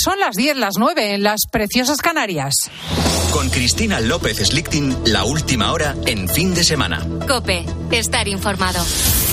Son las 10, las 9 en las preciosas Canarias. Con Cristina López Slichting, la última hora en Fin de Semana. COPE, estar informado.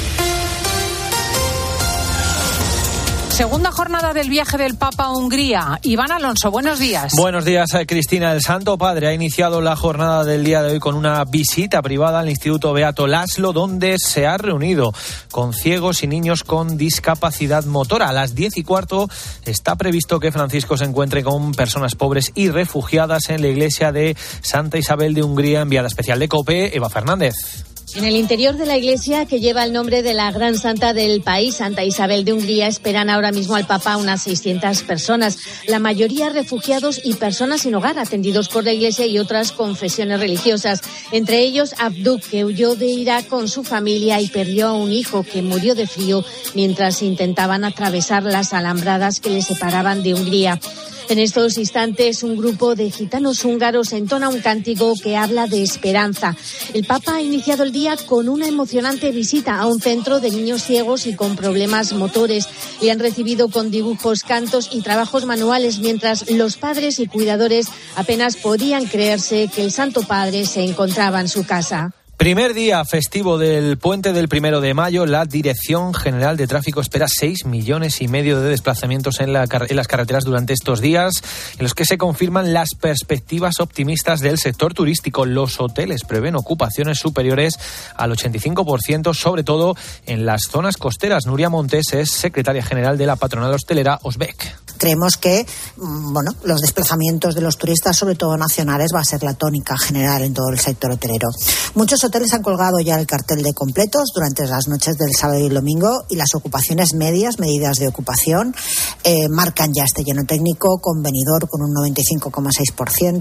Segunda jornada del viaje del Papa a Hungría. Iván Alonso, buenos días. Buenos días, Cristina. El Santo Padre ha iniciado la jornada del día de hoy con una visita privada al Instituto Beato László, donde se ha reunido con ciegos y niños con discapacidad motora. A las 10:15 está previsto que Francisco se encuentre con personas pobres y refugiadas en la iglesia de Santa Isabel de Hungría. Enviada especial de COPE, Eva Fernández. En el interior de la iglesia, que lleva el nombre de la gran santa del país, Santa Isabel de Hungría, esperan ahora mismo al Papa unas 600 personas, la mayoría refugiados y personas sin hogar, atendidos por la iglesia y otras confesiones religiosas. Entre ellos, Abduk, que huyó de Irak con su familia y perdió a un hijo que murió de frío mientras intentaban atravesar las alambradas que le separaban de Hungría. En estos instantes, un grupo de gitanos húngaros entona un cántico que habla de esperanza. El Papa ha iniciado el día con una emocionante visita a un centro de niños ciegos y con problemas motores. Le han recibido con dibujos, cantos y trabajos manuales, mientras los padres y cuidadores apenas podían creerse que el Santo Padre se encontraba en su casa. Primer día festivo del puente del 1 de mayo, la Dirección General de Tráfico espera 6,5 millones de desplazamientos en las carreteras durante estos días, en los que se confirman las perspectivas optimistas del sector turístico. Los hoteles prevén ocupaciones superiores al 85%, sobre todo en las zonas costeras. Nuria Montes es secretaria general de la patronal hostelera Osbec. Creemos que los desplazamientos de los turistas, sobre todo nacionales, va a ser la tónica general en todo el sector hotelero. Muchos hoteles han colgado ya el cartel de completos durante las noches del sábado y el domingo, y las ocupaciones medias, medidas de ocupación, marcan ya este lleno técnico, con Benidorm con un 95,6%,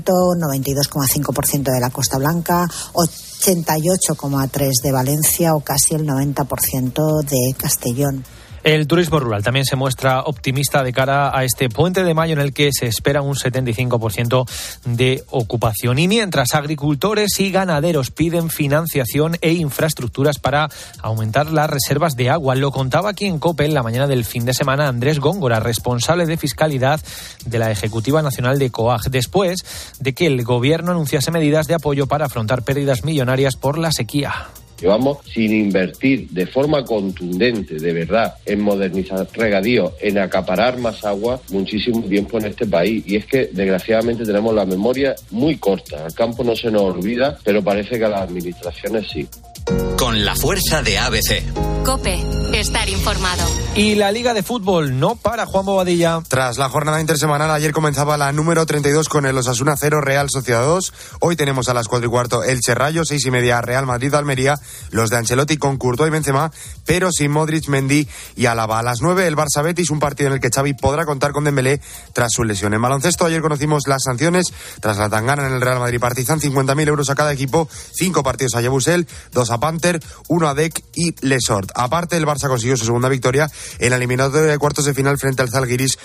92,5% de la Costa Blanca, 88,3% de Valencia o casi el 90% de Castellón. El turismo rural también se muestra optimista de cara a este puente de mayo, en el que se espera un 75% de ocupación. Y mientras, agricultores y ganaderos piden financiación e infraestructuras para aumentar las reservas de agua. Lo contaba aquí en COPE en la mañana del fin de semana Andrés Góngora, responsable de fiscalidad de la Ejecutiva Nacional de COAG, después de que el gobierno anunciase medidas de apoyo para afrontar pérdidas millonarias por la sequía. Llevamos sin invertir de forma contundente, de verdad, en modernizar regadío, en acaparar más agua, muchísimo tiempo en este país. Y es que, desgraciadamente, tenemos la memoria muy corta. El campo no se nos olvida, pero parece que a las administraciones sí. Con la fuerza de ABC. COPE, estar informado. Y la Liga de Fútbol no para, Juan Bobadilla. Tras la jornada intersemanal, ayer comenzaba la número 32 con el Osasuna 0, Real Sociedad 2. Hoy tenemos a las 4:15 Elche Rayo, 6:30 Real Madrid Almería, los de Ancelotti con Courtois y Benzema, pero sin Modric, Mendy y Alaba. A las 9 el Barça Betis, un partido en el que Xavi podrá contar con Dembélé tras su lesión. En baloncesto, ayer conocimos las sanciones tras la tangana en el Real Madrid Partizan, 50.000 euros a cada equipo, 5 partidos a Yabusel, 2 a Panther, 1 a Dec y Lesort. Aparte, el Barça consiguió su segunda victoria en la eliminatoria de cuartos de final frente al Zalgiris,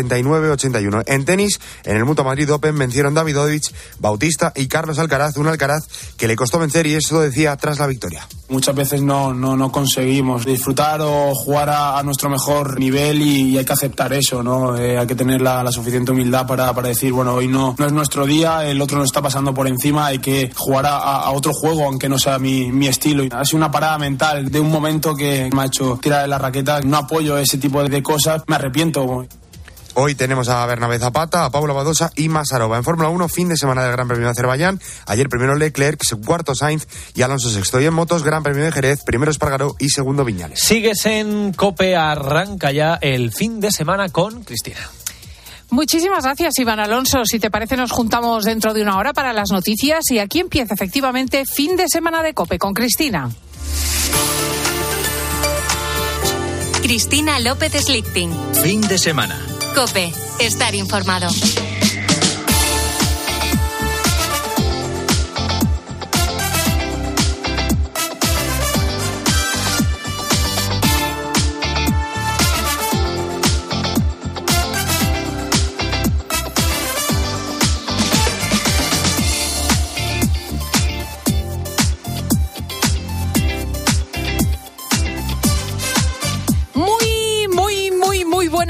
89-81. En tenis, en el Mutua Madrid Open vencieron Davidovich, Bautista y Carlos Alcaraz, un Alcaraz que le costó vencer, y eso lo decía tras la victoria. Muchas veces no conseguimos disfrutar o jugar a nuestro mejor nivel, y hay que aceptar eso, ¿no? Hay que tener la suficiente humildad para decir, bueno, hoy no es nuestro día, el otro nos está pasando por encima, hay que jugar a otro juego, aunque no sea mi estilo. Ha sido una parada mental de un momento que me ha hecho tirar de la raqueta. No apoyo ese tipo de cosas, me arrepiento. Hoy tenemos a Bernabé Zapata, a Paula Badosa y Masarova. En Fórmula 1, fin de semana del Gran Premio de Azerbaiyán. Ayer primero Leclerc, cuarto Sainz y Alonso sexto. Y en motos, Gran Premio de Jerez, primero Espargaró y segundo Viñales. Sigues en COPE, arranca ya el fin de semana con Cristina. Muchísimas gracias, Iván Alonso. Si te parece, nos juntamos dentro de una hora para las noticias, y aquí empieza efectivamente fin de semana de COPE con Cristina. Cristina López Slichting. Fin de semana. COPE, estar informado.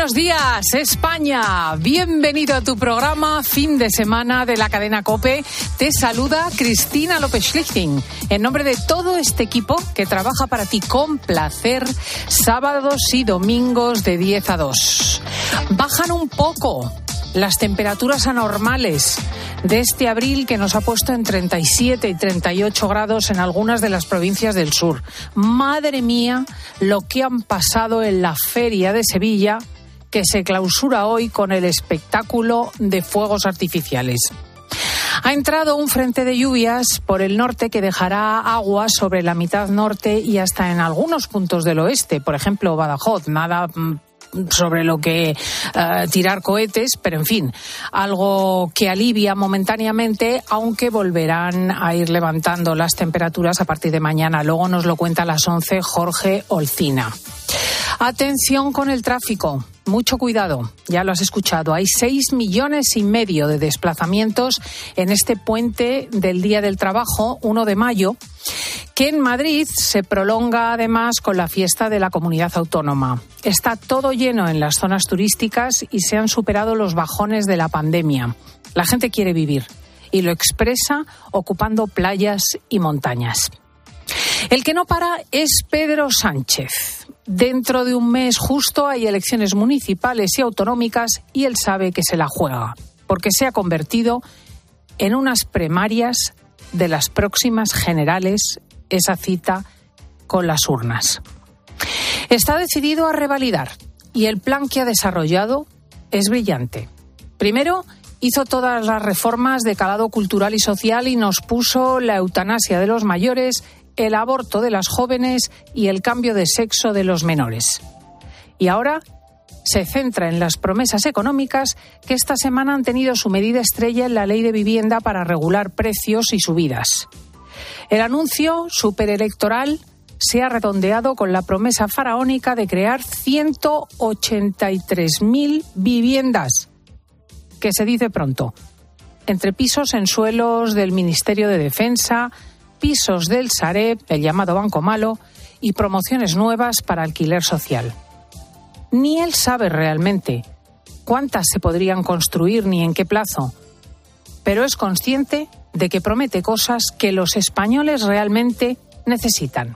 Buenos días, España. Bienvenido a tu programa Fin de Semana de la cadena COPE. Te saluda Cristina López-Schlichting. En nombre de todo este equipo que trabaja para ti con placer, sábados y domingos de 10 a 2. Bajan un poco las temperaturas anormales de este abril que nos ha puesto en 37 y 38 grados en algunas de las provincias del sur. Madre mía, lo que han pasado en la Feria de Sevilla, que se clausura hoy con el espectáculo de fuegos artificiales. Ha entrado un frente de lluvias por el norte que dejará agua sobre la mitad norte y hasta en algunos puntos del oeste, por ejemplo Badajoz, nada sobre lo que tirar cohetes, pero en fin, algo que alivia momentáneamente, aunque volverán a ir levantando las temperaturas a partir de mañana. Luego nos lo cuenta a las 11 Jorge Olcina. Atención con el tráfico, mucho cuidado, ya lo has escuchado, hay 6,5 millones de desplazamientos en este puente del Día del Trabajo, 1 de mayo, que en Madrid se prolonga además con la fiesta de la Comunidad Autónoma. Está todo lleno en las zonas turísticas y se han superado los bajones de la pandemia. La gente quiere vivir y lo expresa ocupando playas y montañas. El que no para es Pedro Sánchez. Dentro de un mes justo hay elecciones municipales y autonómicas y él sabe que se la juega, porque se ha convertido en unas primarias de las próximas generales, esa cita con las urnas. Está decidido a revalidar y el plan que ha desarrollado es brillante. Primero, hizo todas las reformas de calado cultural y social y nos puso la eutanasia de los mayores, el aborto de las jóvenes y el cambio de sexo de los menores. Y ahora se centra en las promesas económicas que esta semana han tenido su medida estrella en la Ley de Vivienda para regular precios y subidas. El anuncio superelectoral se ha redondeado con la promesa faraónica de crear 183.000 viviendas, que se dice pronto, entre pisos en suelos del Ministerio de Defensa, pisos del Sareb, el llamado Banco Malo, y promociones nuevas para alquiler social. Ni él sabe realmente cuántas se podrían construir ni en qué plazo, pero es consciente de que promete cosas que los españoles realmente necesitan.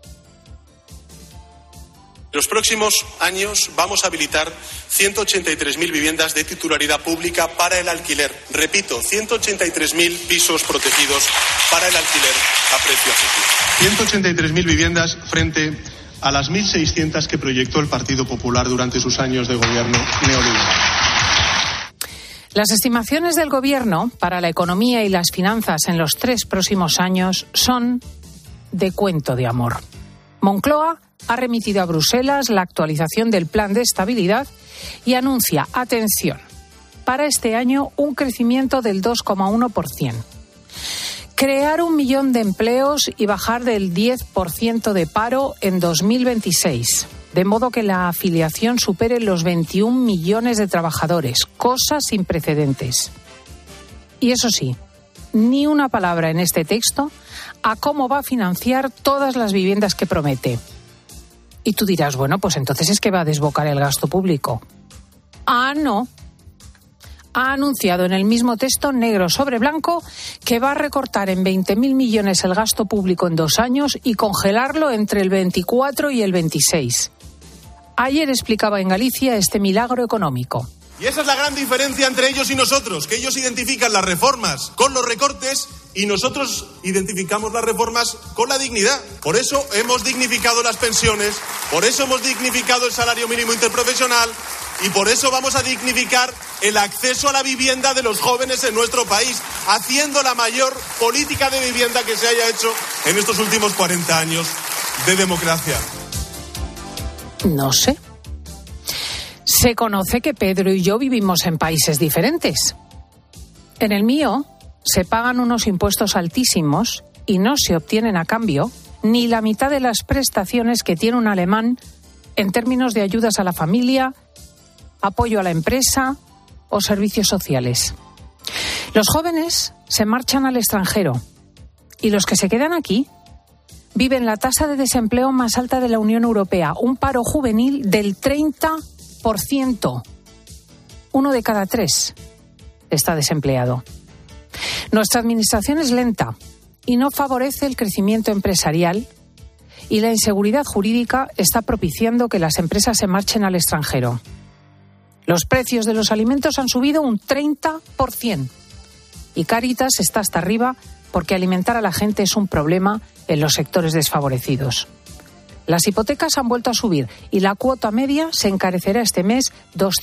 En los próximos años vamos a habilitar 183.000 viviendas de titularidad pública para el alquiler. Repito, 183.000 pisos protegidos para el alquiler a precio asequible. 183.000 viviendas frente a las 1.600 que proyectó el Partido Popular durante sus años de gobierno neoliberal. Las estimaciones del Gobierno para la economía y las finanzas en los 3 próximos años son de cuento de amor. Moncloa ha remitido a Bruselas la actualización del Plan de Estabilidad y anuncia, atención, para este año un crecimiento del 2,1%. Crear 1 millón de empleos y bajar del 10% de paro en 2026, de modo que la afiliación supere los 21 millones de trabajadores, cosa sin precedentes. Y eso sí, ni una palabra en este texto a cómo va a financiar todas las viviendas que promete. Y tú dirás, bueno, pues entonces es que va a desbocar el gasto público. Ah, no. Ha anunciado en el mismo texto, negro sobre blanco, que va a recortar en 20.000 millones el gasto público en 2 años y congelarlo entre el 24 y el 26. Ayer explicaba en Galicia este milagro económico. Y esa es la gran diferencia entre ellos y nosotros, que ellos identifican las reformas con los recortes y nosotros identificamos las reformas con la dignidad. Por eso hemos dignificado las pensiones, por eso hemos dignificado el salario mínimo interprofesional y por eso vamos a dignificar el acceso a la vivienda de los jóvenes en nuestro país, haciendo la mayor política de vivienda que se haya hecho en estos últimos 40 años de democracia. No sé. Se conoce que Pedro y yo vivimos en países diferentes. En el mío se pagan unos impuestos altísimos y no se obtienen a cambio ni la mitad de las prestaciones que tiene un alemán en términos de ayudas a la familia, apoyo a la empresa o servicios sociales. Los jóvenes se marchan al extranjero y los que se quedan aquí viven la tasa de desempleo más alta de la Unión Europea, un paro juvenil del 30%. 30%. 1 de cada 3 está desempleado. Nuestra administración es lenta y no favorece el crecimiento empresarial, y la inseguridad jurídica está propiciando que las empresas se marchen al extranjero. Los precios de los alimentos han subido un 30% y Cáritas está hasta arriba porque alimentar a la gente es un problema en los sectores desfavorecidos. Las hipotecas han vuelto a subir y la cuota media se encarecerá este mes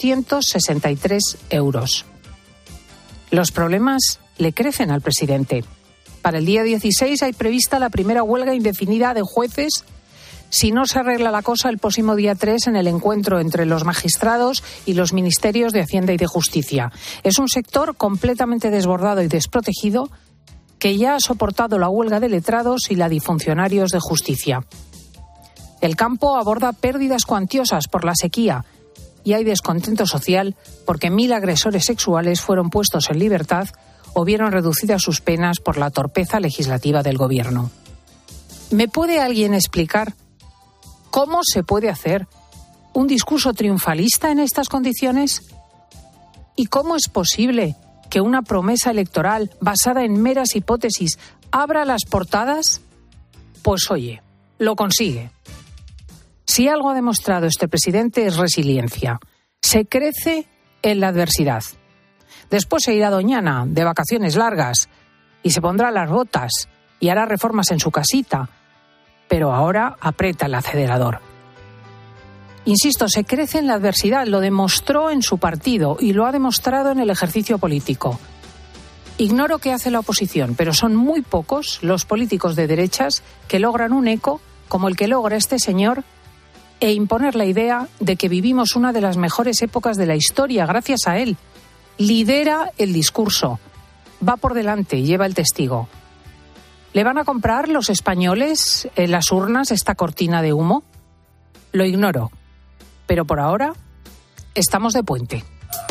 263 euros. Los problemas le crecen al presidente. Para el día 16 hay prevista la primera huelga indefinida de jueces si no se arregla la cosa el próximo día 3 en el encuentro entre los magistrados y los ministerios de Hacienda y de Justicia. Es un sector completamente desbordado y desprotegido que ya ha soportado la huelga de letrados y la de funcionarios de justicia. El campo aborda pérdidas cuantiosas por la sequía y hay descontento social porque 1.000 agresores sexuales fueron puestos en libertad o vieron reducidas sus penas por la torpeza legislativa del Gobierno. ¿Me puede alguien explicar cómo se puede hacer un discurso triunfalista en estas condiciones? ¿Y cómo es posible que una promesa electoral basada en meras hipótesis abra las portadas? Pues oye, lo consigue. Si algo ha demostrado este presidente es resiliencia. Se crece en la adversidad. Después se irá a Doñana de vacaciones largas y se pondrá las botas y hará reformas en su casita, pero ahora aprieta el acelerador. Insisto, se crece en la adversidad, lo demostró en su partido y lo ha demostrado en el ejercicio político. Ignoro qué hace la oposición, pero son muy pocos los políticos de derechas que logran un eco como el que logra este señor e imponer la idea de que vivimos una de las mejores épocas de la historia gracias a él. Lidera el discurso, va por delante y lleva el testigo. ¿Le van a comprar los españoles en las urnas esta cortina de humo? Lo ignoro, pero por ahora estamos de puente.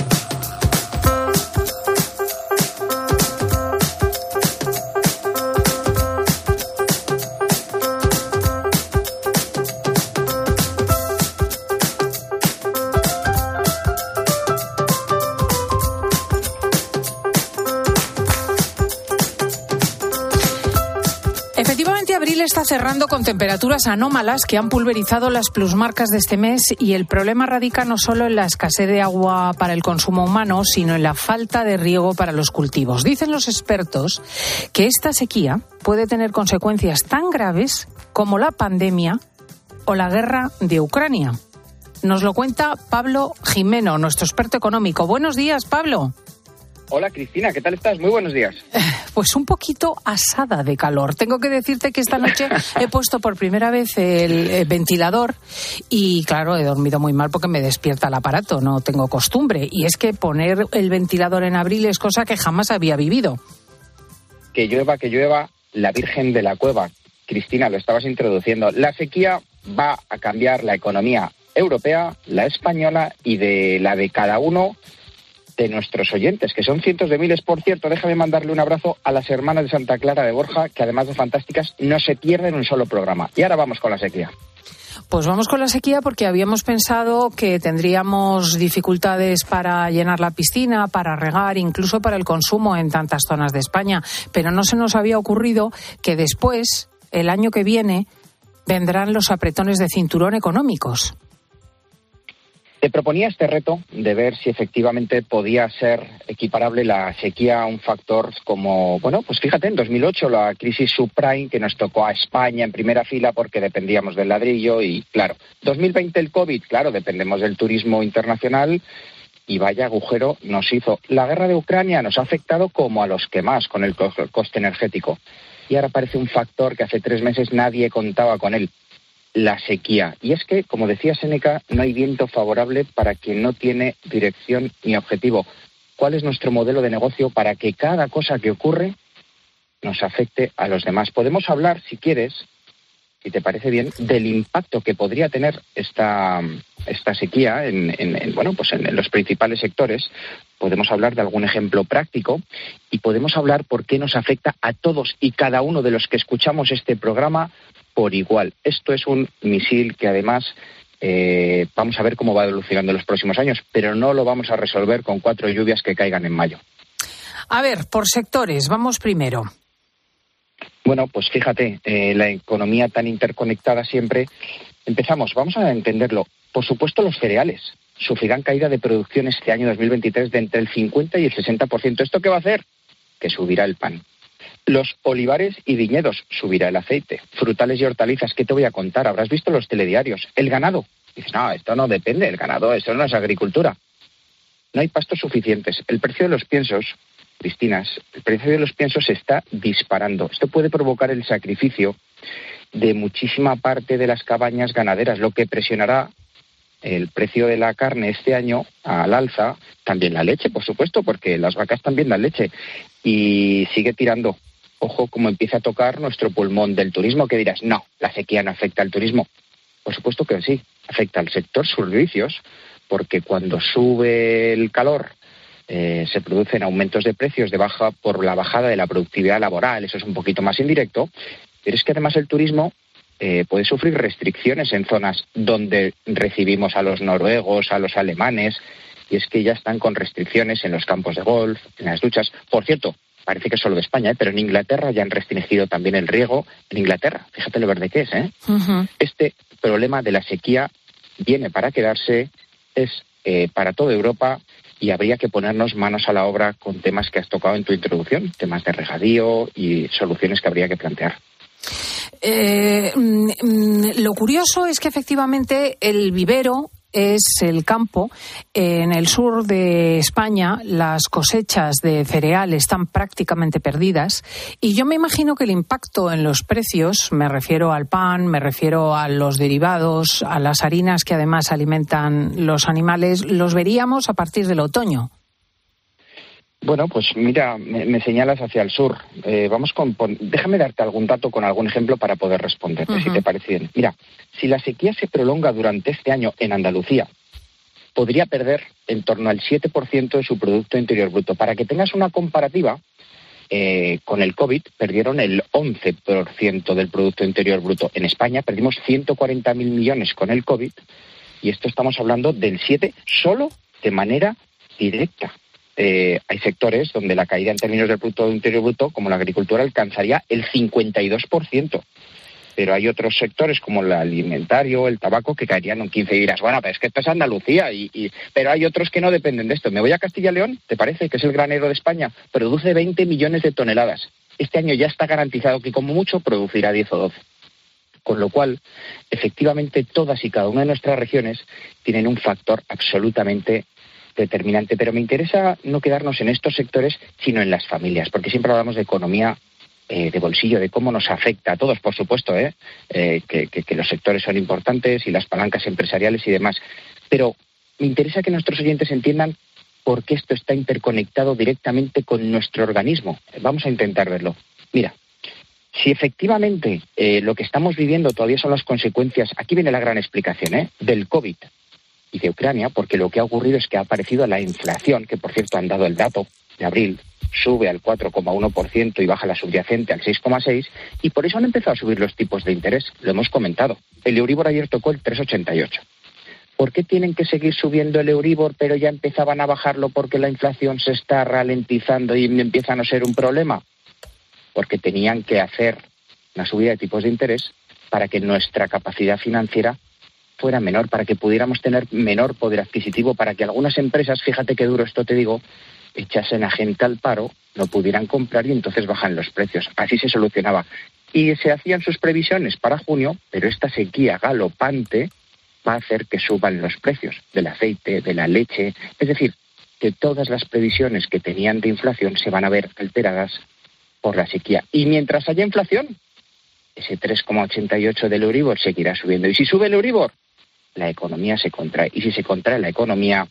Abril está cerrando con temperaturas anómalas que han pulverizado las plusmarcas de este mes y el problema radica no solo en la escasez de agua para el consumo humano, sino en la falta de riego para los cultivos. Dicen los expertos que esta sequía puede tener consecuencias tan graves como la pandemia o la guerra de Ucrania. Nos lo cuenta Pablo Jimeno, nuestro experto económico. Buenos días, Pablo. Hola, Cristina, ¿qué tal estás? Muy buenos días. Pues un poquito asada de calor. Tengo que decirte que esta noche he puesto por primera vez el ventilador y, claro, he dormido muy mal porque me despierta el aparato, no tengo costumbre. Y es que poner el ventilador en abril es cosa que jamás había vivido. Que llueva, la Virgen de la Cueva. Cristina, lo estabas introduciendo. La sequía va a cambiar la economía europea, la española y de cada uno de nuestros oyentes, que son cientos de miles. Por cierto, déjame mandarle un abrazo a las hermanas de Santa Clara de Borja, que además de fantásticas, no se pierden un solo programa. Y ahora vamos con la sequía. Pues vamos con la sequía porque habíamos pensado que tendríamos dificultades para llenar la piscina, para regar, incluso para el consumo en tantas zonas de España. Pero no se nos había ocurrido que después, el año que viene, vendrán los apretones de cinturón económicos. Te proponía este reto de ver si efectivamente podía ser equiparable la sequía a un factor como, bueno, pues fíjate, en 2008 la crisis subprime que nos tocó a España en primera fila porque dependíamos del ladrillo y, claro, 2020 el COVID, claro, dependemos del turismo internacional y vaya agujero nos hizo. La guerra de Ucrania nos ha afectado como a los que más con el coste energético y ahora parece un factor que hace 3 meses nadie contaba con él. La sequía. Y es que, como decía Séneca, no hay viento favorable para quien no tiene dirección ni objetivo. ¿Cuál es nuestro modelo de negocio para que cada cosa que ocurre nos afecte a los demás? Podemos hablar, si quieres, si te parece bien, del impacto que podría tener esta sequía en los principales sectores. Podemos hablar de algún ejemplo práctico y podemos hablar por qué nos afecta a todos y cada uno de los que escuchamos este programa por igual. Esto es un misil que además vamos a ver cómo va evolucionando en los próximos años, pero no lo vamos a resolver con 4 lluvias que caigan en mayo. A ver, por sectores, vamos primero. Bueno, pues fíjate, la economía tan interconectada siempre. Vamos a entenderlo. Por supuesto, los cereales sufrirán caída de producción este año 2023 de entre el 50 y el 60%. ¿Esto qué va a hacer? Que subirá el pan. Los olivares y viñedos, subirá el aceite. Frutales y hortalizas, ¿qué te voy a contar? Habrás visto los telediarios. El ganado. Dices, no, esto no depende del ganado, eso no es agricultura. No hay pastos suficientes. El precio de los piensos, Cristinas, el precio de los piensos se está disparando. Esto puede provocar el sacrificio de muchísima parte de las cabañas ganaderas, lo que presionará el precio de la carne este año al alza. También la leche, por supuesto, porque las vacas también dan leche. Y sigue tirando. Ojo cómo empieza a tocar nuestro pulmón del turismo, que dirás, no, la sequía no afecta al turismo. Por supuesto que sí, afecta al sector servicios, porque cuando sube el calor se producen aumentos de precios por la bajada de la productividad laboral. Eso es un poquito más indirecto, pero es que además el turismo puede sufrir restricciones en zonas donde recibimos a los noruegos, a los alemanes, y es que ya están con restricciones en los campos de golf, en las duchas. Por cierto, parece que es solo de España, pero en Inglaterra ya han restringido también el riego. En Inglaterra, fíjate lo verde que es, ¿eh? Uh-huh. Este problema de la sequía viene para quedarse, es para toda Europa, y habría que ponernos manos a la obra con temas que has tocado en tu introducción, temas de regadío y soluciones que habría que plantear. Lo curioso es que efectivamente el vivero es el campo. En el sur de España las cosechas de cereal están prácticamente perdidas y yo me imagino que el impacto en los precios, me refiero al pan, me refiero a los derivados, a las harinas que además alimentan los animales, los veríamos a partir del otoño. Bueno, pues mira, me señalas hacia el sur. Déjame darte algún dato con algún ejemplo para poder responderte, uh-huh, si te parece bien. Mira, si la sequía se prolonga durante este año en Andalucía, podría perder en torno al 7% de su Producto Interior Bruto. Para que tengas una comparativa, con el COVID perdieron el 11% del Producto Interior Bruto. En España perdimos 140.000 millones con el COVID, y esto estamos hablando del 7% solo de manera directa. Hay sectores donde la caída en términos del Producto Interior Bruto, como la agricultura, alcanzaría el 52%. Pero hay otros sectores, como el alimentario, el tabaco, que caerían un 15%. Y dirás, bueno, pero es que esto es Andalucía. Pero hay otros que no dependen de esto. Me voy a Castilla y León, ¿te parece? Que es el granero de España. Produce 20 millones de toneladas. Este año ya está garantizado que como mucho producirá 10 o 12. Con lo cual, efectivamente, todas y cada una de nuestras regiones tienen un factor absolutamente determinante, pero me interesa no quedarnos en estos sectores, sino en las familias, porque siempre hablamos de economía de bolsillo, de cómo nos afecta a todos, por supuesto, que los sectores son importantes y las palancas empresariales y demás, pero me interesa que nuestros oyentes entiendan por qué esto está interconectado directamente con nuestro organismo. Vamos a intentar verlo. Mira, si efectivamente lo que estamos viviendo todavía son las consecuencias, aquí viene la gran explicación, del COVID y de Ucrania, porque lo que ha ocurrido es que ha aparecido la inflación, que por cierto han dado el dato de abril, sube al 4,1% y baja la subyacente al 6,6%, y por eso han empezado a subir los tipos de interés, lo hemos comentado. El Euribor ayer tocó el 3,88. ¿Por qué tienen que seguir subiendo el Euribor, pero ya empezaban a bajarlo porque la inflación se está ralentizando y empieza a no ser un problema? Porque tenían que hacer una subida de tipos de interés para que nuestra capacidad financiera fuera menor, para que pudiéramos tener menor poder adquisitivo, para que algunas empresas, fíjate qué duro esto te digo, echasen a gente al paro, no pudieran comprar y entonces bajan los precios. Así se solucionaba. Y se hacían sus previsiones para junio, pero esta sequía galopante va a hacer que suban los precios del aceite, de la leche. Es decir, que todas las previsiones que tenían de inflación se van a ver alteradas por la sequía. Y mientras haya inflación, ese 3,88 del Euribor seguirá subiendo. Y si sube el Euribor, la economía se contrae. Y si se contrae la economía,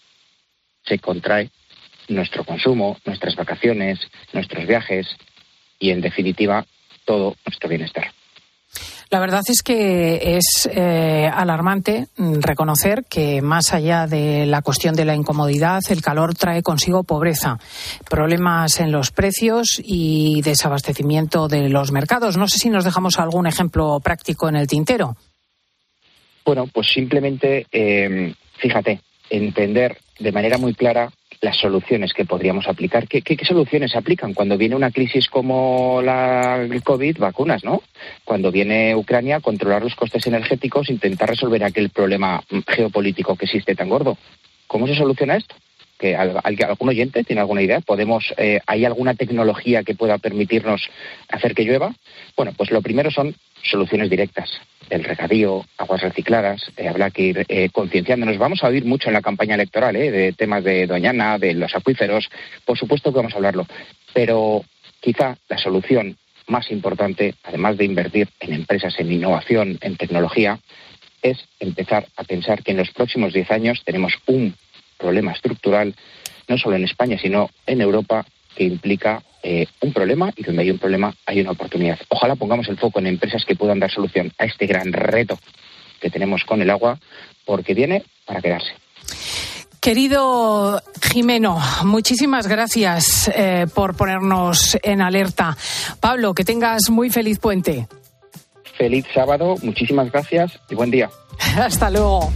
se contrae nuestro consumo, nuestras vacaciones, nuestros viajes y, en definitiva, todo nuestro bienestar. La verdad es que es alarmante reconocer que, más allá de la cuestión de la incomodidad, el calor trae consigo pobreza, problemas en los precios y desabastecimiento de los mercados. No sé si nos dejamos algún ejemplo práctico en el tintero. Bueno, pues simplemente, fíjate, entender de manera muy clara las soluciones que podríamos aplicar. ¿Qué soluciones se aplican? Cuando viene una crisis como el COVID, vacunas, ¿no? Cuando viene Ucrania, controlar los costes energéticos, intentar resolver aquel problema geopolítico que existe tan gordo. ¿Cómo se soluciona esto? ¿Que algún oyente tiene alguna idea? ¿Hay alguna tecnología que pueda permitirnos hacer que llueva? Bueno, pues lo primero son soluciones directas. El regadío, aguas recicladas, habrá que ir concienciándonos. Vamos a oír mucho en la campaña electoral, de temas de Doñana, de los acuíferos. Por supuesto que vamos a hablarlo. Pero quizá la solución más importante, además de invertir en empresas, en innovación, en tecnología, es empezar a pensar que en los próximos 10 años tenemos un problema estructural, no solo en España, sino en Europa, que implica un problema, y donde hay un problema hay una oportunidad. Ojalá pongamos el foco en empresas que puedan dar solución a este gran reto que tenemos con el agua, porque viene para quedarse. Querido Jimeno, muchísimas gracias por ponernos en alerta. Pablo, que tengas muy feliz puente. Feliz sábado, muchísimas gracias y buen día. Hasta luego.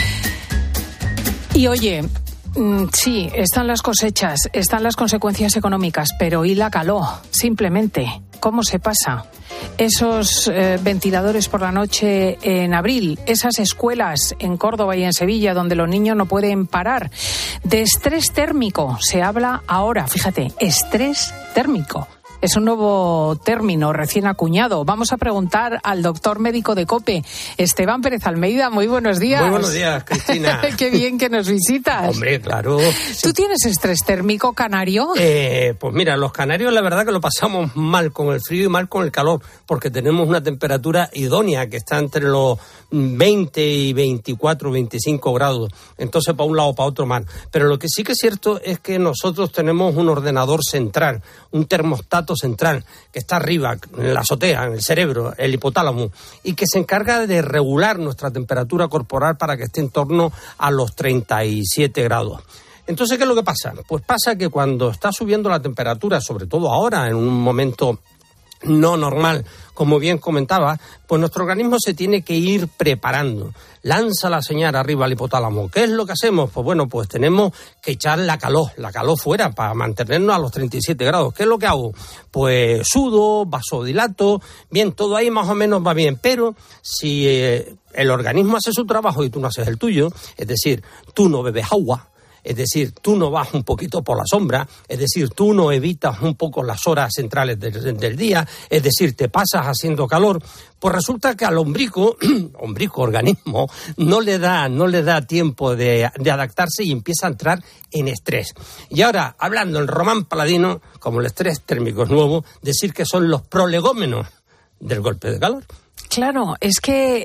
Y oye, sí, están las cosechas, están las consecuencias económicas, pero ¿y la calor? Simplemente, ¿cómo se pasa? Esos ventiladores por la noche en abril, esas escuelas en Córdoba y en Sevilla donde los niños no pueden parar. De estrés térmico se habla ahora, fíjate, estrés térmico. Es un nuevo término recién acuñado. Vamos a preguntar al doctor médico de COPE, Esteban Pérez Almeida. Muy buenos días. Muy buenos días, Cristina. Qué bien que nos visitas. Hombre, claro. ¿Tú tienes estrés térmico, canario? Pues mira, los canarios la verdad que lo pasamos mal con el frío y mal con el calor, porque tenemos una temperatura idónea que está entre los 20 y 24, 25 grados. Entonces, para un lado o para otro mal. Pero lo que sí que es cierto es que nosotros tenemos un ordenador central, un termostato central, que está arriba, en la azotea, en el cerebro, el hipotálamo, y que se encarga de regular nuestra temperatura corporal para que esté en torno a los 37 grados. Entonces, ¿qué es lo que pasa? Pues pasa que cuando está subiendo la temperatura, sobre todo ahora, en un momento no normal, como bien comentaba, pues nuestro organismo se tiene que ir preparando. Lanza la señal arriba al hipotálamo. ¿Qué es lo que hacemos? Pues bueno, pues tenemos que echar la calor fuera para mantenernos a los 37 grados. ¿Qué es lo que hago? Pues sudo, vasodilato, bien, todo ahí más o menos va bien, pero si el organismo hace su trabajo y tú no haces el tuyo, es decir, tú no bebes agua, es decir, tú no vas un poquito por la sombra, es decir, tú no evitas un poco las horas centrales del día, es decir, te pasas haciendo calor, pues resulta que al ombligo organismo, no le da tiempo de adaptarse y empieza a entrar en estrés. Y ahora, hablando en Román Paladino, como el estrés térmico es nuevo, decir que son los prolegómenos del golpe de calor. Claro, es que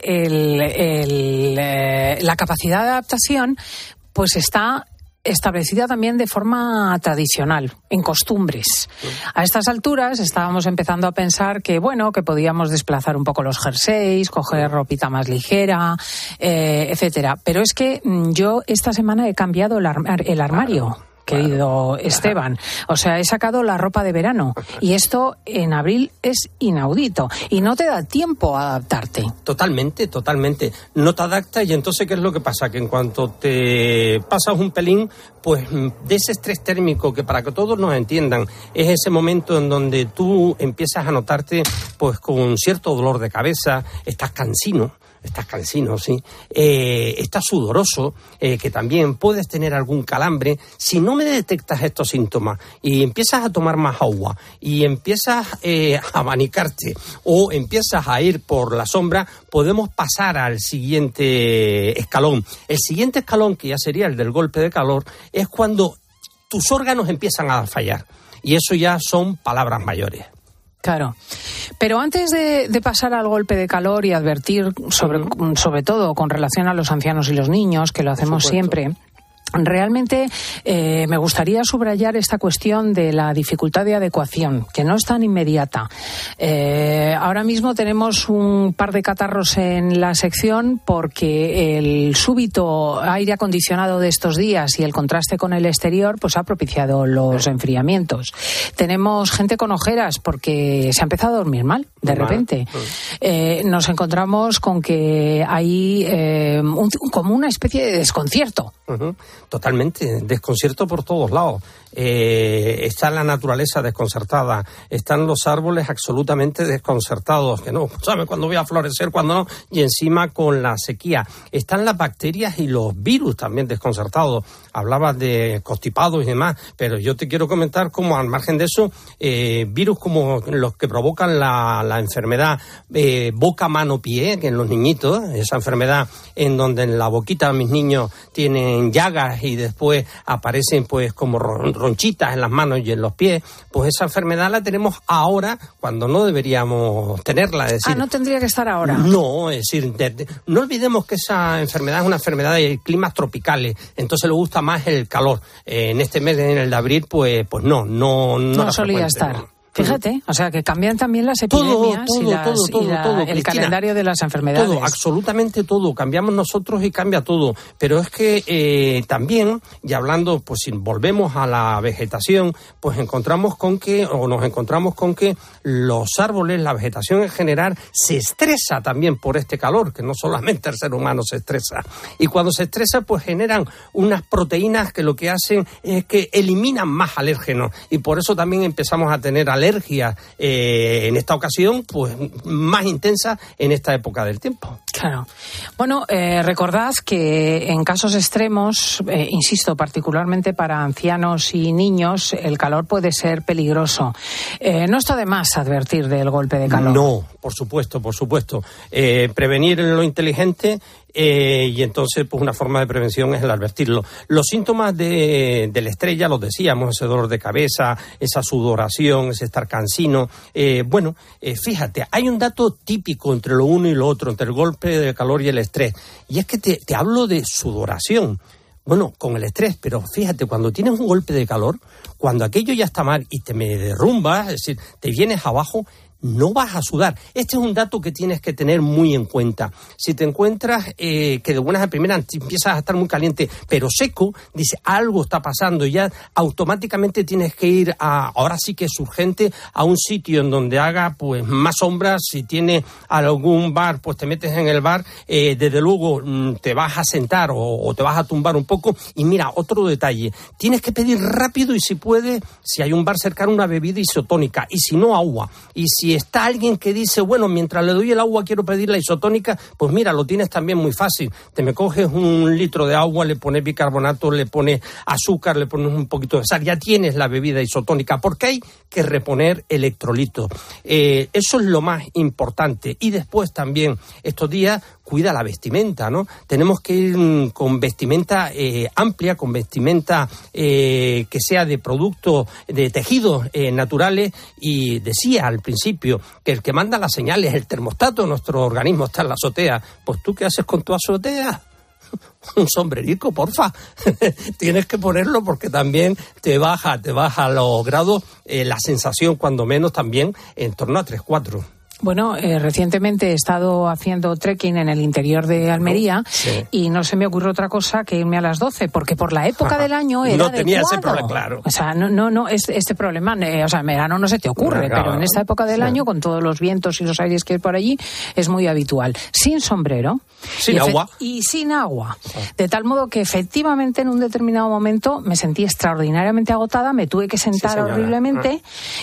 la capacidad de adaptación pues está establecida también de forma tradicional, en costumbres. A estas alturas estábamos empezando a pensar que, bueno, que podíamos desplazar un poco los jerseys, coger ropita más ligera, etcétera. Pero es que yo esta semana he cambiado el armario. Querido Esteban, o sea, he sacado la ropa de verano y esto en abril es inaudito y no te da tiempo a adaptarte. Totalmente, no te adaptas y entonces ¿qué es lo que pasa? Que en cuanto te pasas un pelín, pues de ese estrés térmico que para que todos nos entiendan es ese momento en donde tú empiezas a notarte pues con cierto dolor de cabeza, estás cansino, sí, estás sudoroso, que también puedes tener algún calambre. Si no me detectas estos síntomas y empiezas a tomar más agua y empiezas a abanicarte o empiezas a ir por la sombra, podemos pasar al siguiente escalón. El siguiente escalón, que ya sería el del golpe de calor, es cuando tus órganos empiezan a fallar. Y eso ya son palabras mayores. Claro. Pero antes de pasar al golpe de calor y advertir sobre todo con relación a los ancianos y los niños, que lo hacemos siempre, realmente me gustaría subrayar esta cuestión de la dificultad de adecuación, que no es tan inmediata. Ahora mismo tenemos un par de catarros en la sección porque el súbito aire acondicionado de estos días y el contraste con el exterior pues ha propiciado los enfriamientos. Tenemos gente con ojeras porque se ha empezado a dormir mal de repente. Nos encontramos con que hay como una especie de desconcierto. Totalmente, desconcierto por todos lados. Está la naturaleza desconcertada, están los árboles absolutamente desconcertados, que no sabe cuándo voy a florecer, cuándo no, y encima con la sequía. Están las bacterias y los virus también desconcertados. Hablabas de constipados y demás, pero yo te quiero comentar cómo, al margen de eso, virus como los que provocan la enfermedad boca-mano-pie, que en los niñitos, esa enfermedad en donde en la boquita mis niños tienen llagas y después aparecen pues como ronchitas en las manos y en los pies, pues esa enfermedad la tenemos ahora cuando no deberíamos tenerla. Es decir, no tendría que estar ahora. No, es decir, no olvidemos que esa enfermedad es una enfermedad de climas tropicales, entonces le gusta más el calor. En este mes, en el de abril, pues no solía estar. Fíjate, o sea, que cambian también las epidemias el calendario de las enfermedades. Todo, absolutamente todo. Cambiamos nosotros y cambia todo. Pero es que también, y hablando, pues si volvemos a la vegetación, pues nos encontramos con que los árboles, la vegetación en general, se estresa también por este calor, que no solamente el ser humano se estresa. Y cuando se estresa, pues generan unas proteínas que lo que hacen es que eliminan más alérgenos. Y por eso también empezamos a tener alergias en esta ocasión, pues más intensa en esta época del tiempo. Claro. Bueno, recordad que en casos extremos, insisto, particularmente para ancianos y niños, el calor puede ser peligroso. No está de más advertir del golpe de calor. No, por supuesto. Prevenir lo inteligente. Y entonces, pues una forma de prevención es el advertirlo. Los síntomas del estrés, ya los decíamos, ese dolor de cabeza, esa sudoración, ese estar cansino. Fíjate, hay un dato típico entre lo uno y lo otro, entre el golpe de calor y el estrés. Y es que te hablo de sudoración. Bueno, con el estrés, pero fíjate, cuando tienes un golpe de calor, cuando aquello ya está mal y te me derrumbas, es decir, te vienes abajo, no vas a sudar. Este es un dato que tienes que tener muy en cuenta. Si te encuentras que de buenas a primeras empiezas a estar muy caliente, pero seco, dice algo está pasando, ya automáticamente tienes que ir ahora sí que es urgente, a un sitio en donde haga pues más sombra. Si tienes algún bar, pues te metes en el bar, desde luego te vas a sentar o te vas a tumbar un poco. Y mira, otro detalle, tienes que pedir rápido y si puedes, si hay un bar cercano, una bebida isotónica, y si no, agua. Y si está alguien que dice, bueno, mientras le doy el agua quiero pedir la isotónica, pues mira, lo tienes también muy fácil. Te me coges 1 litro de agua, le pones bicarbonato, le pones azúcar, le pones un poquito de sal, ya tienes la bebida isotónica, porque hay que reponer electrolitos. Eso es lo más importante. Y después también, estos días, cuida la vestimenta, ¿no? Tenemos que ir con vestimenta amplia, con vestimenta que sea de productos, de tejidos naturales. Y decía al principio que el que manda las señales es el termostato, nuestro organismo está en la azotea. Pues tú, ¿qué haces con tu azotea? Un sombrerico, porfa. Tienes que ponerlo porque también te baja los grados, la sensación cuando menos también en torno a 3-4. Bueno, recientemente he estado haciendo trekking en el interior de Almería y no se me ocurre otra cosa que irme a las 12, porque por la época del año era no tenía adecuado. Ese problema, claro. O sea, no este problema, o sea, en verano no se te ocurre, pero en esta época del año, con todos los vientos y los aires que hay por allí, es muy habitual. Sin sombrero. Sin agua. Y sin agua. De tal modo que efectivamente en un determinado momento me sentí extraordinariamente agotada, me tuve que sentar horriblemente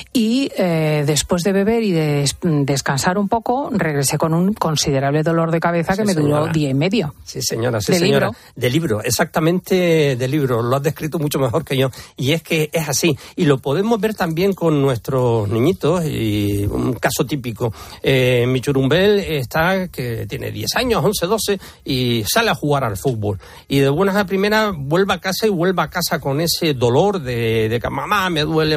y después de beber y de descansar un poco, regresé con un considerable dolor de cabeza que me duró día y medio. Sí, señora, sí, señora. De libro, exactamente de libro. Lo has descrito mucho mejor que yo. Y es que es así. Y lo podemos ver también con nuestros niñitos. Y un caso típico. Mi churumbel que tiene 10 años, 11, 12, y sale a jugar al fútbol. Y de buenas a primeras vuelve a casa con ese dolor de que mamá me duele,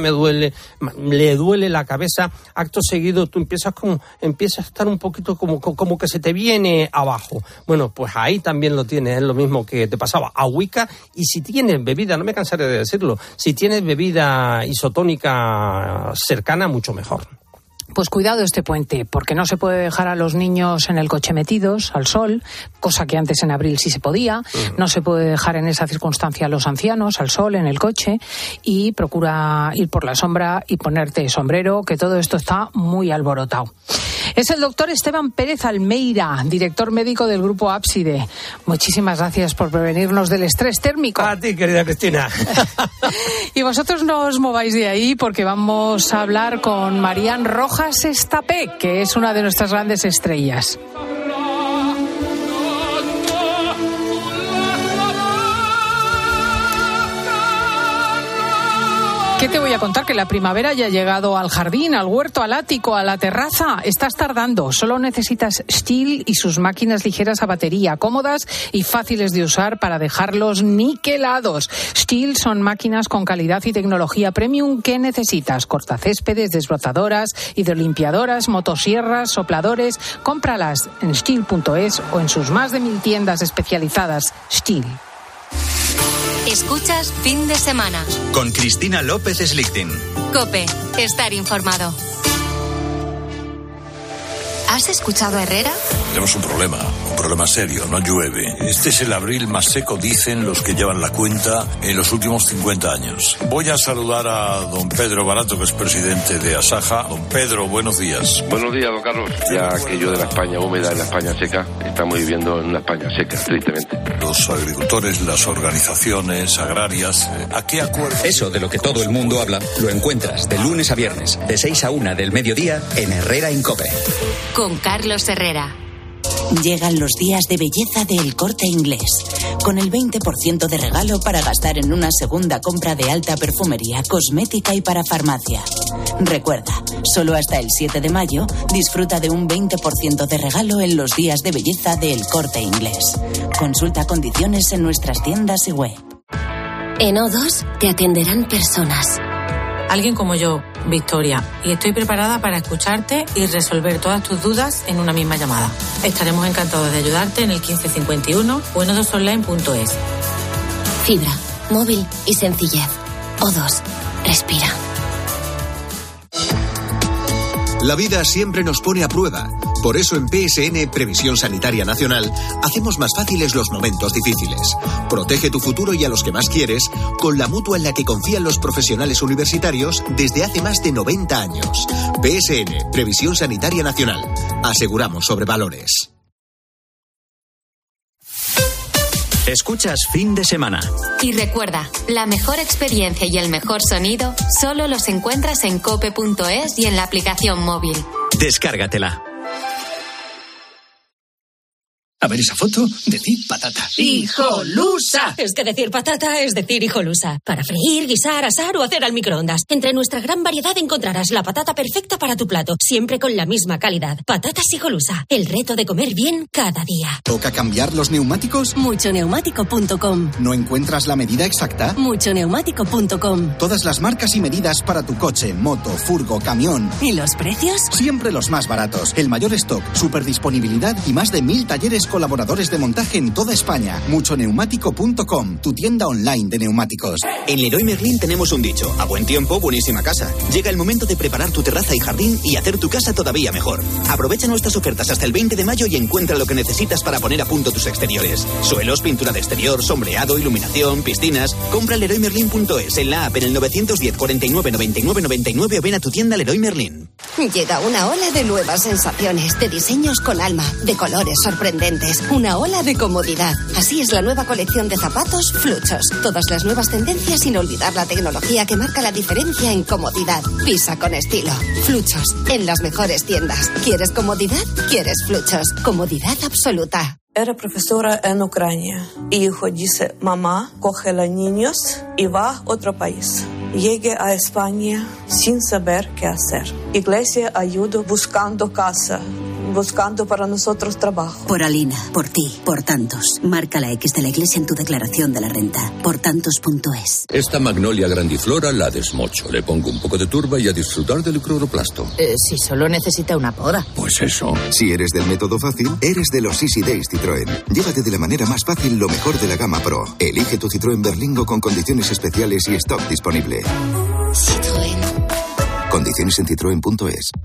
le duele la cabeza. Acto seguido tú empiezas a estar un poquito como que se te viene abajo. Bueno, pues ahí también lo tienes, es lo mismo que te pasaba. Agüica, y si tienes bebida, no me cansaré de decirlo, si tienes bebida isotónica cercana, mucho mejor. Pues cuidado este puente, porque no se puede dejar a los niños en el coche metidos al sol, cosa que antes en abril sí se podía. No se puede dejar en esa circunstancia a los ancianos al sol en el coche, y procura ir por la sombra y ponerte sombrero, que todo esto está muy alborotado. Es el doctor Esteban Pérez Almeida, director médico del Grupo Ábside. Muchísimas gracias por prevenirnos del estrés térmico. A ti, querida Cristina. Y vosotros no os mováis de ahí, porque vamos a hablar con Marían Rojas Estapé, que es una de nuestras grandes estrellas. ¿Qué te voy a contar? Que la primavera ya ha llegado al jardín, al huerto, al ático, a la terraza. Estás tardando. Solo necesitas Stihl y sus máquinas ligeras a batería, cómodas y fáciles de usar para dejarlos niquelados. Stihl son máquinas con calidad y tecnología premium que necesitas. Cortacéspedes, desbrozadoras, hidrolimpiadoras, motosierras, sopladores. Cómpralas en Stihl.es o en sus más de 1000 tiendas especializadas. Stihl. Escuchas Fin de Semana con Cristina López Slichting. COPE. Estar informado. ¿Has escuchado a Herrera? Tenemos un problema serio, no llueve. Este es el abril más seco, dicen los que llevan la cuenta, en los últimos 50 años. Voy a saludar a don Pedro Barato, que es presidente de Asaja. Don Pedro, buenos días. Buenos días, don Carlos. Ya aquello de la España húmeda y la España seca, estamos viviendo en una España seca, tristemente. Los agricultores, las organizaciones agrarias, ¿a qué acuerdo? Eso de lo que todo el mundo habla, lo encuentras de lunes a viernes, de 6 a 1 del mediodía, en Herrera en COPE. Con Carlos Herrera. Llegan los días de belleza de El Corte Inglés, con el 20% de regalo para gastar en una segunda compra de alta perfumería, cosmética y para farmacia. Recuerda, solo hasta el 7 de mayo disfruta de un 20% de regalo en los días de belleza de El Corte Inglés. Consulta condiciones en nuestras tiendas y web. En O2 te atenderán personas. Alguien como yo, Victoria, y estoy preparada para escucharte y resolver todas tus dudas en una misma llamada. Estaremos encantados de ayudarte en el 1551 o en o2online.es. Fibra, móvil y sencillez. O2. Respira. La vida siempre nos pone a prueba. Por eso en PSN, Previsión Sanitaria Nacional, hacemos más fáciles los momentos difíciles. Protege tu futuro y a los que más quieres con la mutua en la que confían los profesionales universitarios desde hace más de 90 años. PSN, Previsión Sanitaria Nacional. Aseguramos sobre valores. Escuchas Fin de Semana. Y recuerda, la mejor experiencia y el mejor sonido solo los encuentras en cope.es y en la aplicación móvil. Descárgatela. A ver esa foto, decir patata. ¡Hijolusa! Es que decir patata es decir hijolusa. Para freír, guisar, asar o hacer al microondas. Entre nuestra gran variedad encontrarás la patata perfecta para tu plato, siempre con la misma calidad. Patatas Hijolusa, el reto de comer bien cada día. ¿Toca cambiar los neumáticos? Muchoneumático.com. ¿No encuentras la medida exacta? Muchoneumático.com. Todas las marcas y medidas para tu coche, moto, furgo, camión. ¿Y los precios? Siempre los más baratos. El mayor stock, superdisponibilidad y más de 1000 talleres colaboradores de montaje en toda España. Muchoneumático.com, tu tienda online de neumáticos. En Leroy Merlin tenemos un dicho: a buen tiempo, buenísima casa. Llega el momento de preparar tu terraza y jardín y hacer tu casa todavía mejor. Aprovecha nuestras ofertas hasta el 20 de mayo y encuentra lo que necesitas para poner a punto tus exteriores. Suelos, pintura de exterior, sombreado, iluminación, piscinas. Compra leroymerlin.es en la app, en el 910 49 99 99 o ven a tu tienda Leroy Merlin. Llega una ola de nuevas sensaciones, de diseños con alma, de colores sorprendentes. Una ola de comodidad. Así es la nueva colección de zapatos Fluchos. Todas las nuevas tendencias sin olvidar la tecnología que marca la diferencia en comodidad. Pisa con estilo. Fluchos, en las mejores tiendas. ¿Quieres comodidad? ¿Quieres Fluchos? Comodidad absoluta. Era profesora en Ucrania. Hijo dice, mamá, coge a los niños y va a otro país. Llegué a España sin saber qué hacer. Iglesia ayudó buscando casa, buscando para nosotros trabajo. Por Alina, por ti, por tantos. Marca la X de la iglesia en tu declaración de la renta. Portantos.es. Esta magnolia grandiflora la desmocho. Le pongo un poco de turba y a disfrutar del cloroplasto. Si solo necesita una poda. Pues eso. Si eres del método fácil, eres de los Easy Days Citroën. Llévate de la manera más fácil lo mejor de la gama Pro. Elige tu Citroën Berlingo con condiciones especiales y stock disponible. Citroën. Condiciones en citroen.es.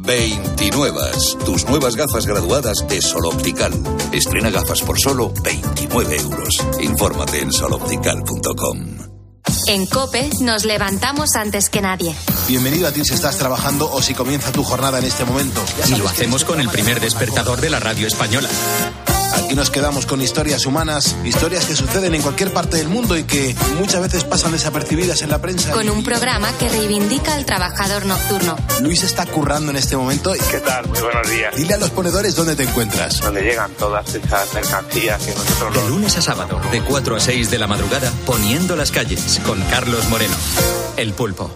29. Tus nuevas gafas graduadas de Sol Optical. Estrena gafas por solo 29 euros. Infórmate en soloptical.com. En COPE nos levantamos antes que nadie. Bienvenido a ti si estás trabajando o si comienza tu jornada en este momento. Y lo hacemos con el primer despertador de la radio española. Aquí nos quedamos con historias humanas, historias que suceden en cualquier parte del mundo y que muchas veces pasan desapercibidas en la prensa. Con un programa que reivindica al trabajador nocturno. Luis está currando en este momento. ¿Qué tal? Muy buenos días. Dile a los ponedores dónde te encuentras. Donde llegan todas esas mercancías que nosotros... De lunes a sábado, de 4 a 6 de la madrugada, poniendo las calles, con Carlos Moreno. El Pulpo.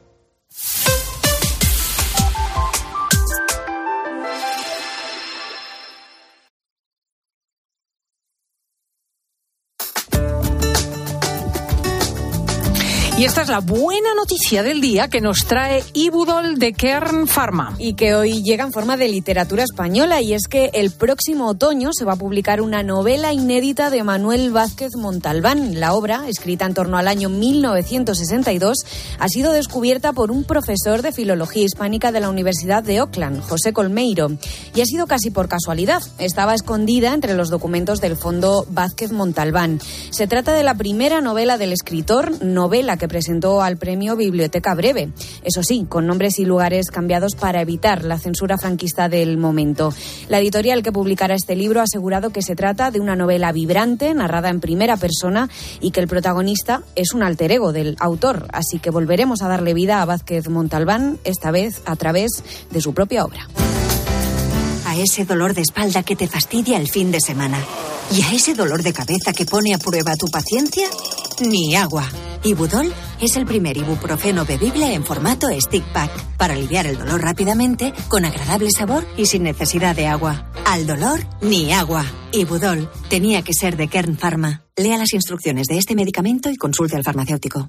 Y esta es la buena noticia del día que nos trae Ibudol de Kern Pharma. Y que hoy llega en forma de literatura española, y es que el próximo otoño se va a publicar una novela inédita de Manuel Vázquez Montalbán. La obra, escrita en torno al año 1962, ha sido descubierta por un profesor de filología hispánica de la Universidad de Auckland, José Colmeiro, y ha sido casi por casualidad. Estaba escondida entre los documentos del Fondo Vázquez Montalbán. Se trata de la primera novela del escritor, novela que presentó al premio Biblioteca Breve. Eso sí, con nombres y lugares cambiados para evitar la censura franquista del momento. La editorial que publicará este libro ha asegurado que se trata de una novela vibrante, narrada en primera persona, y que el protagonista es un alter ego del autor. Así que volveremos a darle vida a Vázquez Montalbán, esta vez a través de su propia obra. A ese dolor de espalda que te fastidia el fin de semana. ¿Y a ese dolor de cabeza que pone a prueba tu paciencia? Ni agua. Ibudol es el primer ibuprofeno bebible en formato stick pack para aliviar el dolor rápidamente, con agradable sabor y sin necesidad de agua. Al dolor, ni agua. Ibudol tenía que ser de Kern Pharma. Lea las instrucciones de este medicamento y consulte al farmacéutico.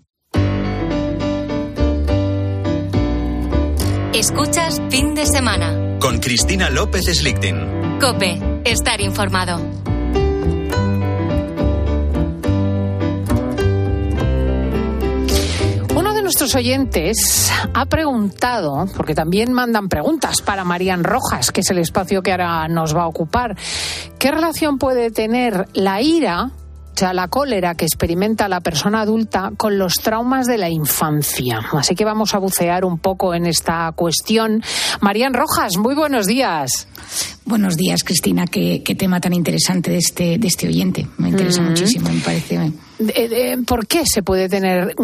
Escuchas Fin de Semana con Cristina López Slichting. COPE. Estar informado. Nuestros oyentes ha preguntado, porque también mandan preguntas para Marían Rojas, que es el espacio que ahora nos va a ocupar, ¿qué relación puede tener la ira, o sea, la cólera que experimenta la persona adulta, con los traumas de la infancia? Así que vamos a bucear un poco en esta cuestión. Marían Rojas, muy buenos días. Buenos días, Cristina. Qué tema tan interesante de este oyente. Me interesa muchísimo, me parece. ¿Por qué se puede tener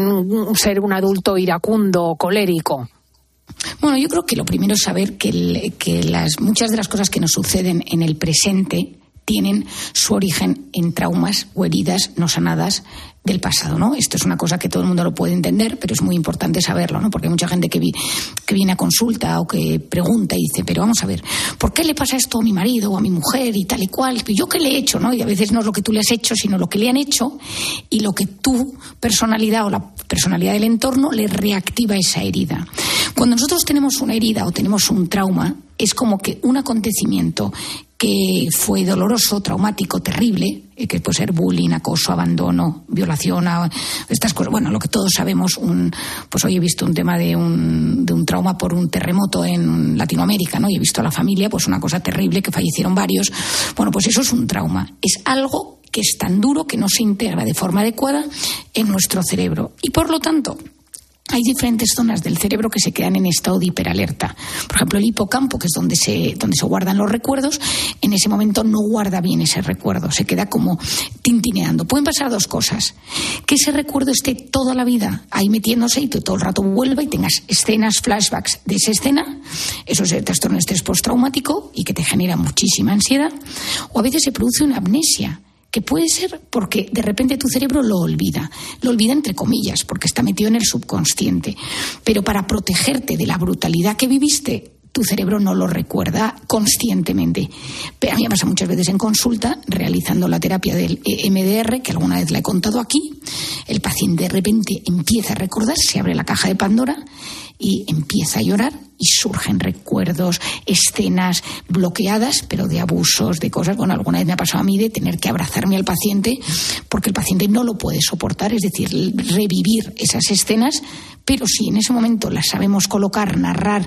ser un adulto iracundo o colérico? Bueno, yo creo que lo primero es saber que muchas de las cosas que nos suceden en el presente tienen su origen en traumas o heridas no sanadas del pasado, ¿no? Esto es una cosa que todo el mundo lo puede entender, pero es muy importante saberlo, ¿no? Porque hay mucha gente que viene a consulta o que pregunta y dice, pero vamos a ver, ¿por qué le pasa esto a mi marido o a mi mujer y tal y cual? ¿Yo qué le he hecho, no? Y a veces no es lo que tú le has hecho, sino lo que le han hecho, y lo que tu personalidad o la personalidad del entorno le reactiva esa herida. Cuando nosotros tenemos una herida o tenemos un trauma, es como que un acontecimiento que fue doloroso, traumático, terrible, que puede ser bullying, acoso, abandono, violación, estas cosas. Bueno, lo que todos sabemos, pues hoy he visto un tema de un trauma por un terremoto en Latinoamérica, ¿no? Y he visto a la familia, pues una cosa terrible, que fallecieron varios. Bueno, pues eso es un trauma. Es algo que es tan duro que no se integra de forma adecuada en nuestro cerebro. Y por lo tanto, hay diferentes zonas del cerebro que se quedan en estado de hiperalerta. Por ejemplo, el hipocampo, que es donde se guardan los recuerdos, en ese momento no guarda bien ese recuerdo, se queda como tintineando. Pueden pasar dos cosas: que ese recuerdo esté toda la vida ahí metiéndose y tú todo el rato vuelva y tengas escenas, flashbacks de esa escena. Eso es el trastorno de estrés postraumático y que te genera muchísima ansiedad. O a veces se produce una amnesia, que puede ser porque de repente tu cerebro lo olvida entre comillas, porque está metido en el subconsciente, pero para protegerte de la brutalidad que viviste, tu cerebro no lo recuerda conscientemente. Pero a mí me pasa muchas veces en consulta, realizando la terapia del EMDR, que alguna vez la he contado aquí, el paciente de repente empieza a recordar, se abre la caja de Pandora y empieza a llorar y surgen recuerdos, escenas bloqueadas, pero de abusos, de cosas. Bueno, alguna vez me ha pasado a mí de tener que abrazarme al paciente porque el paciente no lo puede soportar, es decir, revivir esas escenas, pero si en ese momento las sabemos colocar, narrar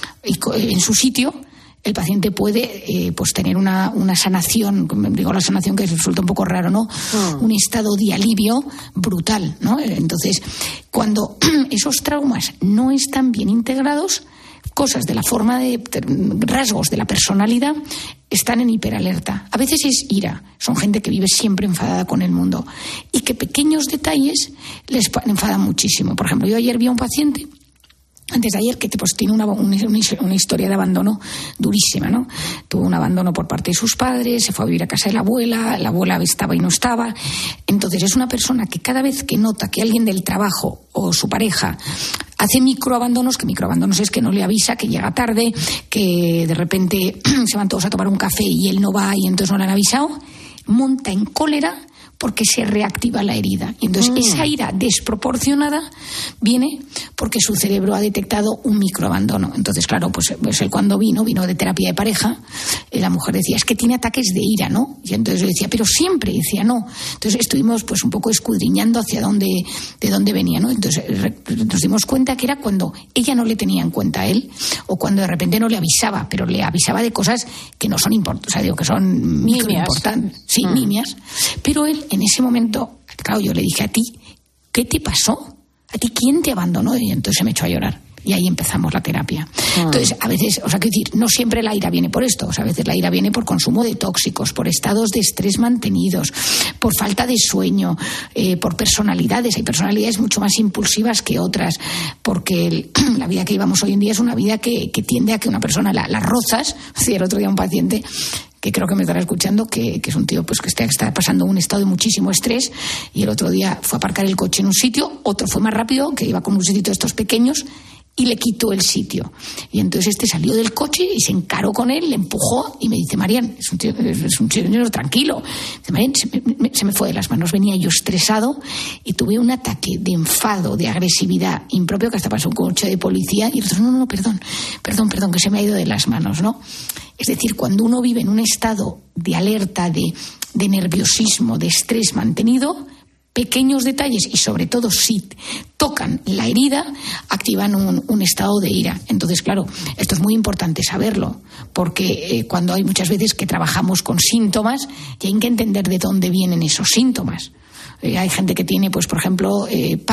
en su sitio, el paciente puede pues tener una sanación, digo la sanación que resulta un poco raro, ¿no? Un estado de alivio brutal, ¿no? Entonces, cuando esos traumas no están bien integrados, cosas de la forma de rasgos de la personalidad están en hiperalerta. A veces es ira, son gente que vive siempre enfadada con el mundo y que pequeños detalles les enfadan muchísimo. Por ejemplo, yo ayer vi a un paciente, antes de ayer, que pues tiene una historia de abandono durísima, ¿no? Tuvo un abandono por parte de sus padres, se fue a vivir a casa de la abuela estaba y no estaba. Entonces es una persona que cada vez que nota que alguien del trabajo o su pareja hace microabandonos, que microabandonos es que no le avisa, que llega tarde, que de repente se van todos a tomar un café y él no va y entonces no le han avisado, monta en cólera porque se reactiva la herida. Y entonces esa ira desproporcionada viene porque su cerebro ha detectado un microabandono. Entonces, claro, pues él cuando vino de terapia de pareja, la mujer decía, es que tiene ataques de ira, ¿no? Y entonces yo decía, pero siempre, y decía, no. Entonces estuvimos pues un poco escudriñando de dónde venía, ¿no? Entonces nos dimos cuenta que era cuando ella no le tenía en cuenta a él, o cuando de repente no le avisaba, pero le avisaba de cosas que no son importantes, o sea, digo que son microimportantes, sí, nimias, pero él en ese momento, claro, yo le dije, a ti, ¿qué te pasó? ¿A ti quién te abandonó? Y entonces se me echó a llorar. Y ahí empezamos la terapia. Entonces, a veces, o sea, quiero decir, no siempre la ira viene por esto. O sea, a veces la ira viene por consumo de tóxicos, por estados de estrés mantenidos, por falta de sueño, por personalidades. Hay personalidades mucho más impulsivas que otras, porque la vida que llevamos hoy en día es una vida que tiende a que una persona la rozas. Sí, el otro día un paciente que creo que me estará escuchando, que es un tío pues que está pasando un estado de muchísimo estrés, y el otro día fue a aparcar el coche en un sitio, otro fue más rápido, que iba con un sitio de estos pequeños, y le quitó el sitio. Y entonces salió del coche y se encaró con él, le empujó y me dice, Marian, es un señor tranquilo. Dice, Marian, se me fue de las manos, venía yo estresado y tuve un ataque de enfado, de agresividad impropio, que hasta pasó un coche de policía, y el otro, no, perdón, que se me ha ido de las manos, ¿no? Es decir, cuando uno vive en un estado de alerta, de nerviosismo, de estrés mantenido, pequeños detalles, y sobre todo si tocan la herida, activan un estado de ira. Entonces, claro, esto es muy importante saberlo, porque cuando hay muchas veces que trabajamos con síntomas, y hay que entender de dónde vienen esos síntomas. Hay gente que tiene, pues, por ejemplo,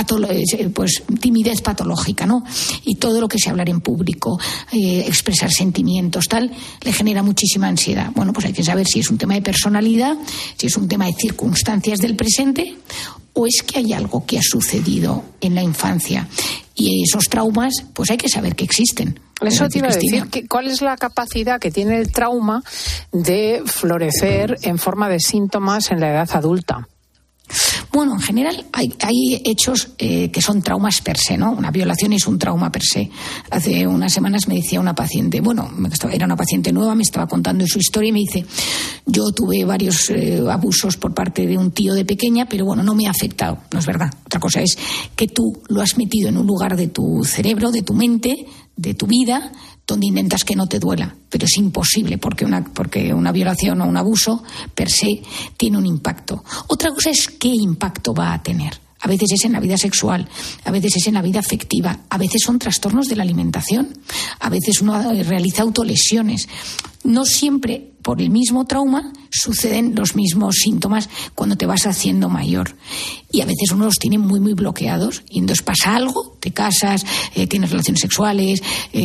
pues timidez patológica, ¿no? Y todo lo que sea hablar en público, expresar sentimientos, tal, le genera muchísima ansiedad. Bueno, pues hay que saber si es un tema de personalidad, si es un tema de circunstancias del presente, o es que hay algo que ha sucedido en la infancia. Y esos traumas, pues hay que saber que existen. Eso te iba a decir, ¿cuál es la capacidad que tiene el trauma de florecer en forma de síntomas en la edad adulta? Bueno, en general hay hechos que son traumas per se, ¿no? Una violación es un trauma per se. Hace unas semanas me decía una paciente, era una paciente nueva, me estaba contando su historia y me dice, yo tuve varios abusos por parte de un tío de pequeña, pero bueno, no me ha afectado. No es verdad. Otra cosa es que tú lo has metido en un lugar de tu cerebro, de tu mente, de tu vida, donde intentas que no te duela, pero es imposible porque una violación o un abuso per se tiene un impacto. Otra cosa es qué impacto va a tener. A veces es en la vida sexual, a veces es en la vida afectiva, a veces son trastornos de la alimentación, a veces uno realiza autolesiones. No siempre por el mismo trauma suceden los mismos síntomas cuando te vas haciendo mayor. Y a veces uno los tiene muy, muy bloqueados. Y entonces pasa algo, te casas, tienes relaciones sexuales,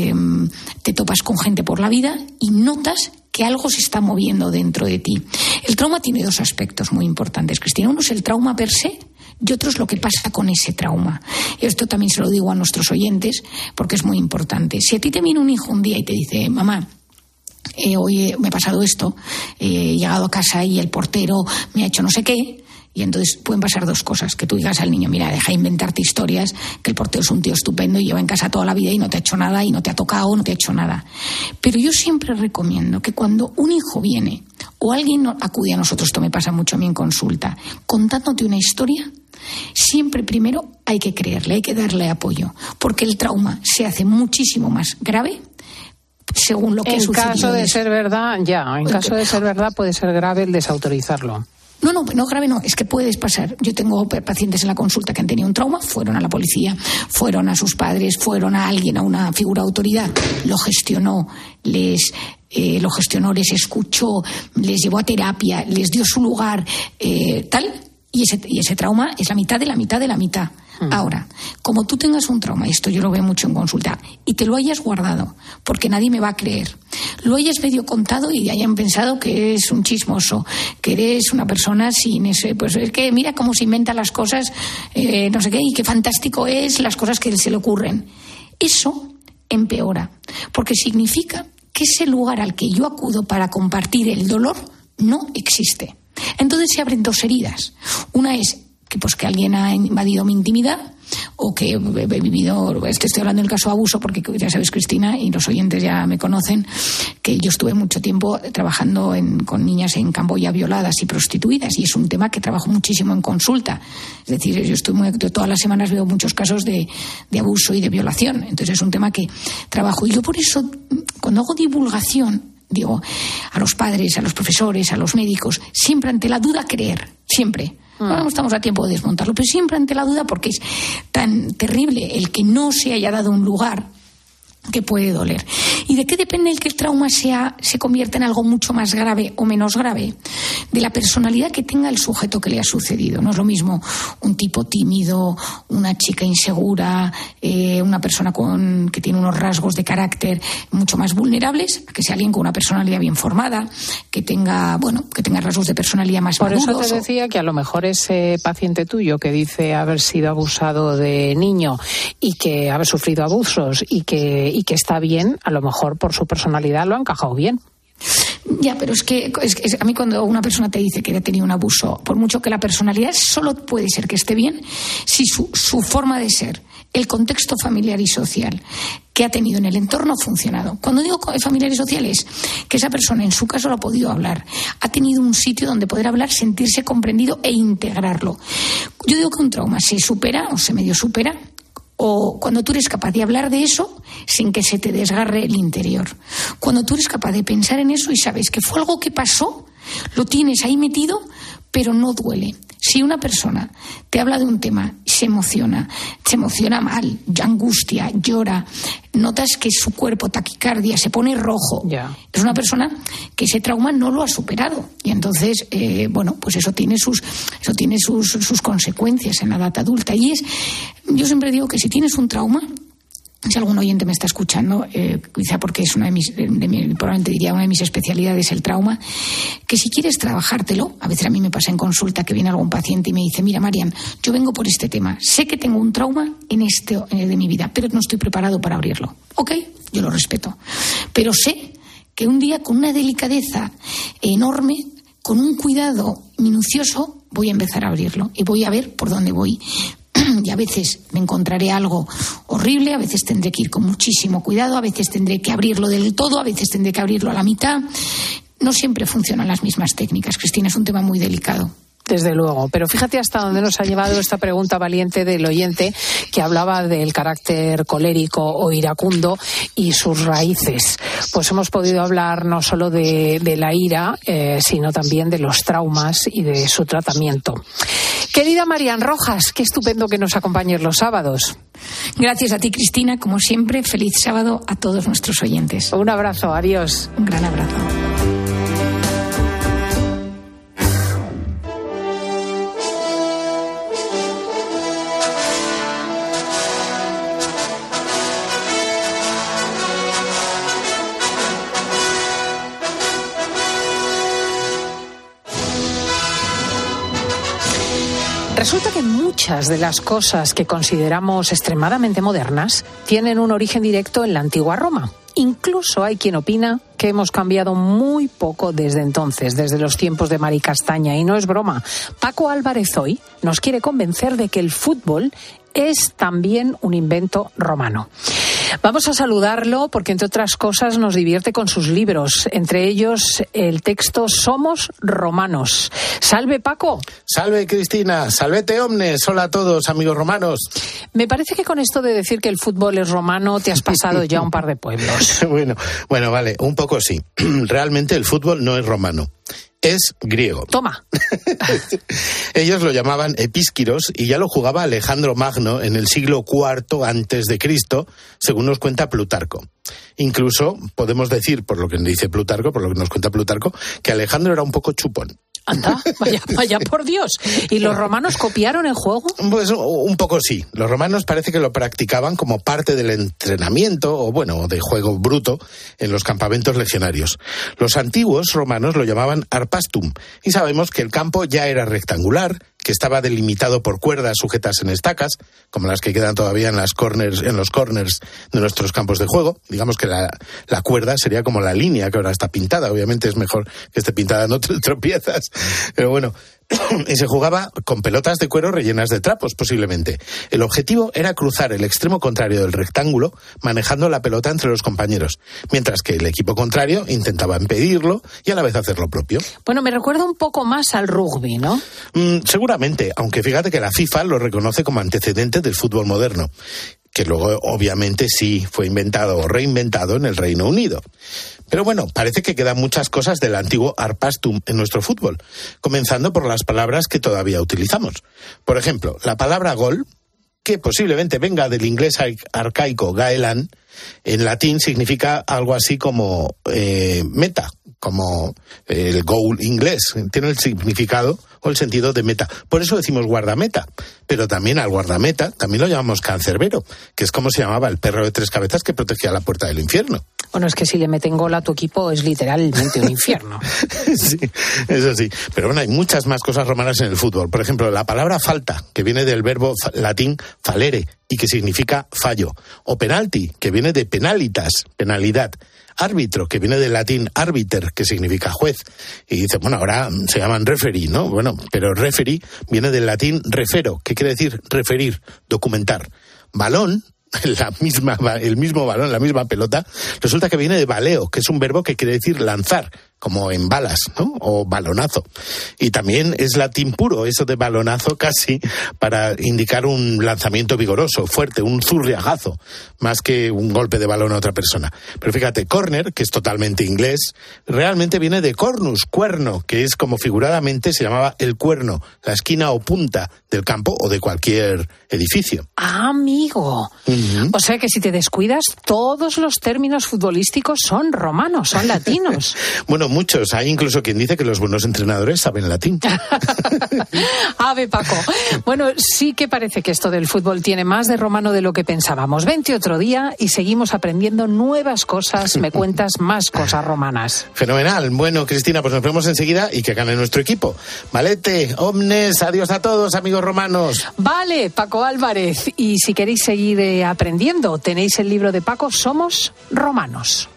te topas con gente por la vida y notas que algo se está moviendo dentro de ti. El trauma tiene dos aspectos muy importantes, Cristina. Uno es el trauma per se, y otro es lo que pasa con ese trauma. Esto también se lo digo a nuestros oyentes porque es muy importante. Si a ti te viene un hijo un día y te dice, mamá, hoy me ha pasado esto, he llegado a casa y el portero me ha hecho no sé qué, y entonces pueden pasar dos cosas, que tú digas al niño, mira, deja de inventarte historias, que el portero es un tío estupendo y lleva en casa toda la vida y no te ha hecho nada y no te ha tocado, no te ha hecho nada. Pero yo siempre recomiendo que cuando un hijo viene o alguien acude a nosotros, esto me pasa mucho a mí en consulta, contándote una historia, siempre primero hay que creerle, hay que darle apoyo, porque el trauma se hace muchísimo más grave según lo que ha sucedido. En caso de ser verdad, puede ser grave el desautorizarlo. No, grave no, es que puedes pasar. Yo tengo pacientes en la consulta que han tenido un trauma, fueron a la policía, fueron a sus padres, fueron a alguien, a una figura de autoridad, lo gestionó, les escuchó, les llevó a terapia, les dio su lugar, y ese trauma es la mitad de la mitad de la mitad. Ahora, como tú tengas un trauma, y esto yo lo veo mucho en consulta, y te lo hayas guardado, porque nadie me va a creer, lo hayas medio contado y hayan pensado que eres un chismoso, que eres una persona sin ese, pues es que mira cómo se inventan las cosas, no sé qué, y qué fantástico es las cosas que se le ocurren. Eso empeora, porque significa que ese lugar al que yo acudo para compartir el dolor no existe. Entonces se abren dos heridas. Una es que alguien ha invadido mi intimidad, o que he vivido, estoy hablando del caso de abuso, porque ya sabes, Cristina, y los oyentes ya me conocen, que yo estuve mucho tiempo trabajando con niñas en Camboya violadas y prostituidas, y es un tema que trabajo muchísimo en consulta. Es decir, yo todas las semanas veo muchos casos de abuso y de violación, entonces es un tema que trabajo. Y yo por eso, cuando hago divulgación, digo a los padres, a los profesores, a los médicos, siempre ante la duda creer, siempre. Ahora no estamos a tiempo de desmontarlo, pero siempre ante la duda, porque es tan terrible el que no se haya dado un lugar que puede doler. ¿Y de qué depende el que el trauma se convierta en algo mucho más grave o menos grave? De la personalidad que tenga el sujeto que le ha sucedido. No es lo mismo un tipo tímido, una chica insegura, una persona que tiene unos rasgos de carácter mucho más vulnerables, que sea alguien con una personalidad bien formada, que tenga rasgos de personalidad más maduros. Por eso te decía que a lo mejor ese paciente tuyo que dice haber sido abusado de niño y que haber sufrido abusos y que está bien, a lo mejor por su personalidad lo ha encajado bien. Ya, pero es que a mí cuando una persona te dice que ha tenido un abuso, por mucho que la personalidad solo puede ser que esté bien, si su forma de ser, el contexto familiar y social que ha tenido en el entorno ha funcionado. Cuando digo familiar y social es que esa persona en su caso lo ha podido hablar, ha tenido un sitio donde poder hablar, sentirse comprendido e integrarlo. Yo digo que un trauma se supera o se medio supera o cuando tú eres capaz de hablar de eso sin que se te desgarre el interior. Cuando tú eres capaz de pensar en eso y sabes que fue algo que pasó, lo tienes ahí metido, pero no duele. Si una persona te habla de un tema, se emociona mal, angustia, llora, notas que su cuerpo, taquicardia, se pone rojo, es una persona que ese trauma no lo ha superado. Y entonces, pues eso tiene sus consecuencias en la edad adulta. Y yo siempre digo que si tienes un trauma, si algún oyente me está escuchando, quizá porque es probablemente diría una de mis especialidades, el trauma, que si quieres trabajártelo, a veces a mí me pasa en consulta que viene algún paciente y me dice, mira, Marian, yo vengo por este tema, sé que tengo un trauma en el de mi vida, pero no estoy preparado para abrirlo. Ok, yo lo respeto, pero sé que un día con una delicadeza enorme, con un cuidado minucioso, voy a empezar a abrirlo y voy a ver por dónde voy. Y a veces me encontraré algo horrible, a veces tendré que ir con muchísimo cuidado, a veces tendré que abrirlo del todo, a veces tendré que abrirlo a la mitad. No siempre funcionan las mismas técnicas, Cristina, es un tema muy delicado. Desde luego, pero fíjate hasta dónde nos ha llevado esta pregunta valiente del oyente que hablaba del carácter colérico o iracundo y sus raíces. Pues hemos podido hablar no solo de la ira, sino también de los traumas y de su tratamiento. Querida Marian Rojas, qué estupendo que nos acompañes los sábados. Gracias a ti, Cristina, como siempre, feliz sábado a todos nuestros oyentes. Un abrazo, adiós. Un gran abrazo. Resulta que muchas de las cosas que consideramos extremadamente modernas tienen un origen directo en la antigua Roma. Incluso hay quien opina que hemos cambiado muy poco desde entonces, desde los tiempos de Mari Castaña. Y no es broma. Paco Álvarez hoy nos quiere convencer de que el fútbol es también un invento romano. Vamos a saludarlo porque, entre otras cosas, nos divierte con sus libros, entre ellos el texto Somos Romanos. ¡Salve, Paco! ¡Salve, Cristina! ¡Salvete, omnes! Hola a todos, amigos romanos. Me parece que con esto de decir que el fútbol es romano te has pasado ya un par de pueblos. Bueno, vale, un poco sí. Realmente el fútbol no es romano. Es griego. Toma. Ellos lo llamaban epískiros y ya lo jugaba Alejandro Magno en el siglo IV antes de Cristo, según nos cuenta Plutarco. Incluso podemos decir, por lo que nos cuenta Plutarco, que Alejandro era un poco chupón. Anda, vaya por Dios. ¿Y los romanos copiaron el juego? Pues un poco sí. Los romanos parece que lo practicaban como parte del entrenamiento o de juego bruto en los campamentos legionarios. Los antiguos romanos lo llamaban arpastum y sabemos que el campo ya era rectangular, que estaba delimitado por cuerdas sujetas en estacas, como las que quedan todavía en los corners de nuestros campos de juego. Digamos que la cuerda sería como la línea que ahora está pintada. Obviamente es mejor que esté pintada, no te tropiezas. Pero bueno, y se jugaba con pelotas de cuero rellenas de trapos, posiblemente. El objetivo era cruzar el extremo contrario del rectángulo, manejando la pelota entre los compañeros, mientras que el equipo contrario intentaba impedirlo y a la vez hacer lo propio. Bueno, me recuerda un poco más al rugby, ¿no? Seguramente, aunque fíjate que la FIFA lo reconoce como antecedente del fútbol moderno, que luego obviamente sí fue inventado o reinventado en el Reino Unido. Pero bueno, parece que quedan muchas cosas del antiguo arpastum en nuestro fútbol, comenzando por las palabras que todavía utilizamos. Por ejemplo, la palabra gol, que posiblemente venga del inglés arcaico gaelan, en latín significa algo así como meta, como el goal inglés. Tiene el significado o el sentido de meta. Por eso decimos guardameta. Pero también al guardameta también lo llamamos cancerbero, que es como se llamaba el perro de tres cabezas que protegía la puerta del infierno. Bueno, es que si le meten gol a tu equipo es literalmente un infierno. Sí, eso sí. Pero bueno, hay muchas más cosas romanas en el fútbol. Por ejemplo, la palabra falta, que viene del verbo latín falere y que significa fallo. O penalti, que viene de penalitas, penalidad. Árbitro, que viene del latín arbiter, que significa juez. Y dice, bueno, ahora se llaman referee, ¿no? Bueno, pero referee viene del latín refero, que quiere decir referir, documentar. Balón, el mismo balón, la misma pelota, resulta que viene de baleo, que es un verbo que quiere decir lanzar, como en balas, ¿no? O balonazo. Y también es latín puro, eso de balonazo casi, para indicar un lanzamiento vigoroso, fuerte, un zurriagazo, más que un golpe de balón a otra persona. Pero fíjate, corner, que es totalmente inglés, realmente viene de cornus, cuerno, que es como figuradamente se llamaba el cuerno, la esquina o punta del campo o de cualquier edificio. Ah, amigo. Uh-huh. O sea que si te descuidas, todos los términos futbolísticos son romanos, son latinos. Bueno, muchos. Hay incluso quien dice que los buenos entrenadores saben latín. Ave, Paco. Bueno, sí que parece que esto del fútbol tiene más de romano de lo que pensábamos. Vente otro día y seguimos aprendiendo nuevas cosas. Me cuentas más cosas romanas. Fenomenal. Bueno, Cristina, pues nos vemos enseguida y que gane nuestro equipo. Valete, omnes, adiós a todos, amigos romanos. Vale, Paco Álvarez. Y si queréis seguir aprendiendo, tenéis el libro de Paco, Somos Romanos.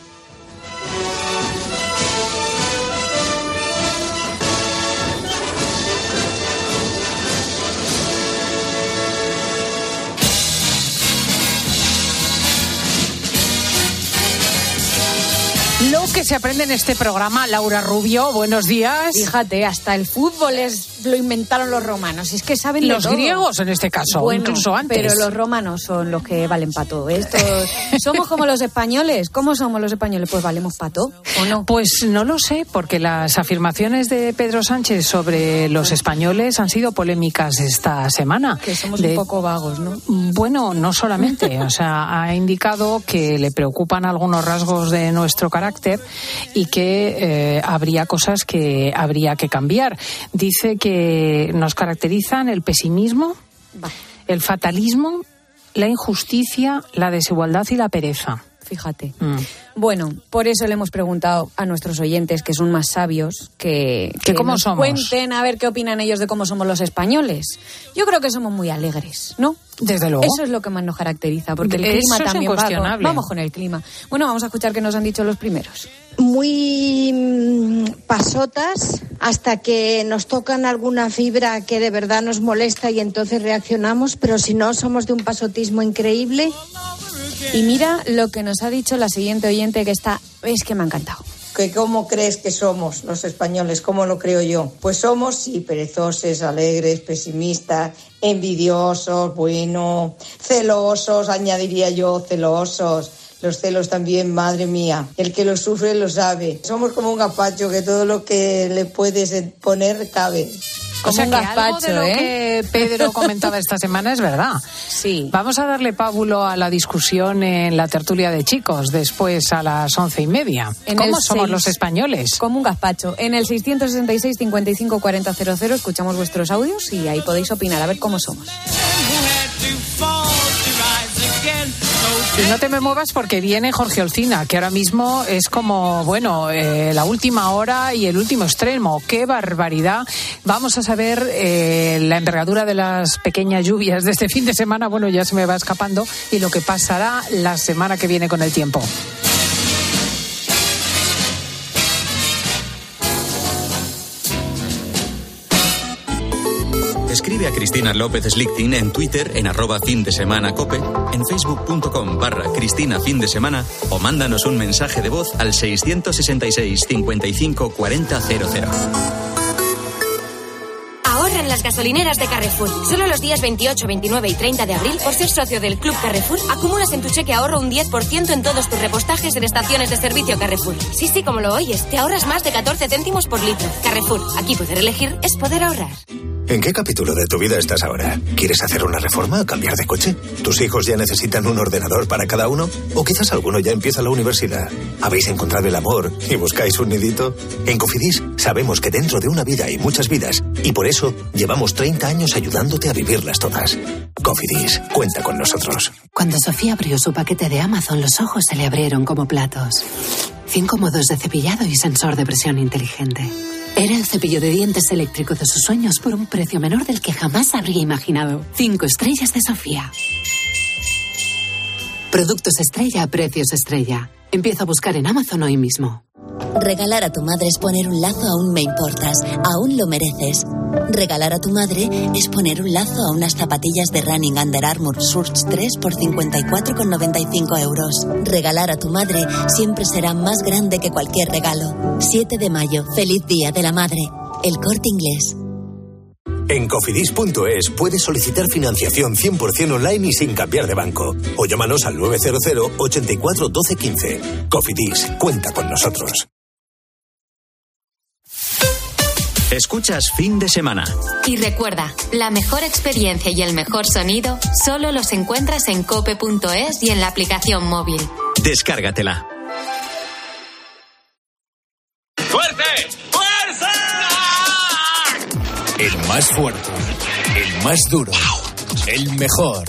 Lo que se aprende en este programa, Laura Rubio, buenos días. Fíjate, hasta el fútbol lo inventaron los romanos. Es que saben de los todo. Griegos en este caso, bueno, incluso antes. Pero los romanos son los que valen para todo. Somos como los españoles. ¿Cómo somos los españoles? Pues valemos para todo, ¿o no? Pues no lo sé, porque las afirmaciones de Pedro Sánchez sobre los españoles han sido polémicas esta semana. Que somos un poco vagos, ¿no? Bueno, no solamente. O sea, ha indicado que le preocupan algunos rasgos de nuestro carácter y que habría cosas que habría que cambiar. Dice que nos caracterizan el pesimismo, el fatalismo, la injusticia, la desigualdad y la pereza. Fíjate. Bueno, por eso le hemos preguntado a nuestros oyentes, que son más sabios, que cómo nos somos. Cuenten a ver qué opinan ellos de cómo somos los españoles. Yo creo que somos muy alegres, ¿no? Desde luego. Eso es lo que más nos caracteriza, porque el clima eso también va. Vamos con el clima. Bueno, vamos a escuchar qué nos han dicho los primeros. Muy pasotas hasta que nos tocan alguna fibra que de verdad nos molesta y entonces reaccionamos, pero si no, somos de un pasotismo increíble. Y mira lo que nos ha dicho la siguiente oyente, que es que me ha encantado. ¿Que cómo crees que somos los españoles? ¿Cómo lo creo yo? Pues somos, sí, perezosos, alegres, pesimistas, envidiosos, bueno, celosos, añadiría yo, celosos. Los celos también, madre mía. El que los sufre lo sabe. Somos como un gazpacho, que todo lo que le puedes poner cabe. O sea que algo de lo que Pedro comentaba esta semana es verdad. Sí. Vamos a darle pábulo a la discusión en la tertulia de chicos, después a las 11:30. ¿Cómo somos los españoles? Como un gazpacho. En el 666 55 40 00 escuchamos vuestros audios y ahí podéis opinar a ver cómo somos. Y no te me muevas porque viene Jorge Olcina, que ahora mismo es como, bueno, la última hora y el último extremo. ¡Qué barbaridad! Vamos a saber la envergadura de las pequeñas lluvias de este fin de semana. Bueno, ya se me va escapando. Y lo que pasará la semana que viene con el tiempo. Escribe a Cristina López Slichting en Twitter en @findesemanacope, en facebook.com/CristinaFindesemana o mándanos un mensaje de voz al 666 55 40 00. Ahorra en las gasolineras de Carrefour. Solo los días 28, 29 y 30 de abril, por ser socio del Club Carrefour, acumulas en tu cheque ahorro un 10% en todos tus repostajes en estaciones de servicio Carrefour. Sí, como lo oyes, te ahorras más de 14 céntimos por litro. Carrefour, aquí poder elegir es poder ahorrar. ¿En qué capítulo de tu vida estás ahora? ¿Quieres hacer una reforma o cambiar de coche? ¿Tus hijos ya necesitan un ordenador para cada uno? ¿O quizás alguno ya empieza la universidad? ¿Habéis encontrado el amor y buscáis un nidito? En Cofidis sabemos que dentro de una vida hay muchas vidas y por eso llevamos 30 años ayudándote a vivirlas todas. Cofidis, cuenta con nosotros. Cuando Sofía abrió su paquete de Amazon, los ojos se le abrieron como platos. 5 modos de cepillado y sensor de presión inteligente. Era el cepillo de dientes eléctrico de sus sueños por un precio menor del que jamás habría imaginado. 5 estrellas de Sofía. Productos estrella a precios estrella. Empieza a buscar en Amazon hoy mismo. Regalar a tu madre es poner un lazo a un Me Importas. Aún lo mereces. Regalar a tu madre es poner un lazo a unas zapatillas de running Under Armour Surge 3 por 54,95 euros. Regalar a tu madre siempre será más grande que cualquier regalo. 7 de mayo, feliz Día de la Madre. El Corte Inglés. En Cofidis.es puedes solicitar financiación 100% online y sin cambiar de banco. O llámanos al 900 84 12 15. Cofidis, cuenta con nosotros. Escuchas Fin de Semana. Y recuerda, la mejor experiencia y el mejor sonido solo los encuentras en cope.es y en la aplicación móvil. Descárgatela. ¡Fuerte! ¡Fuerza! El más fuerte, el más duro, el mejor.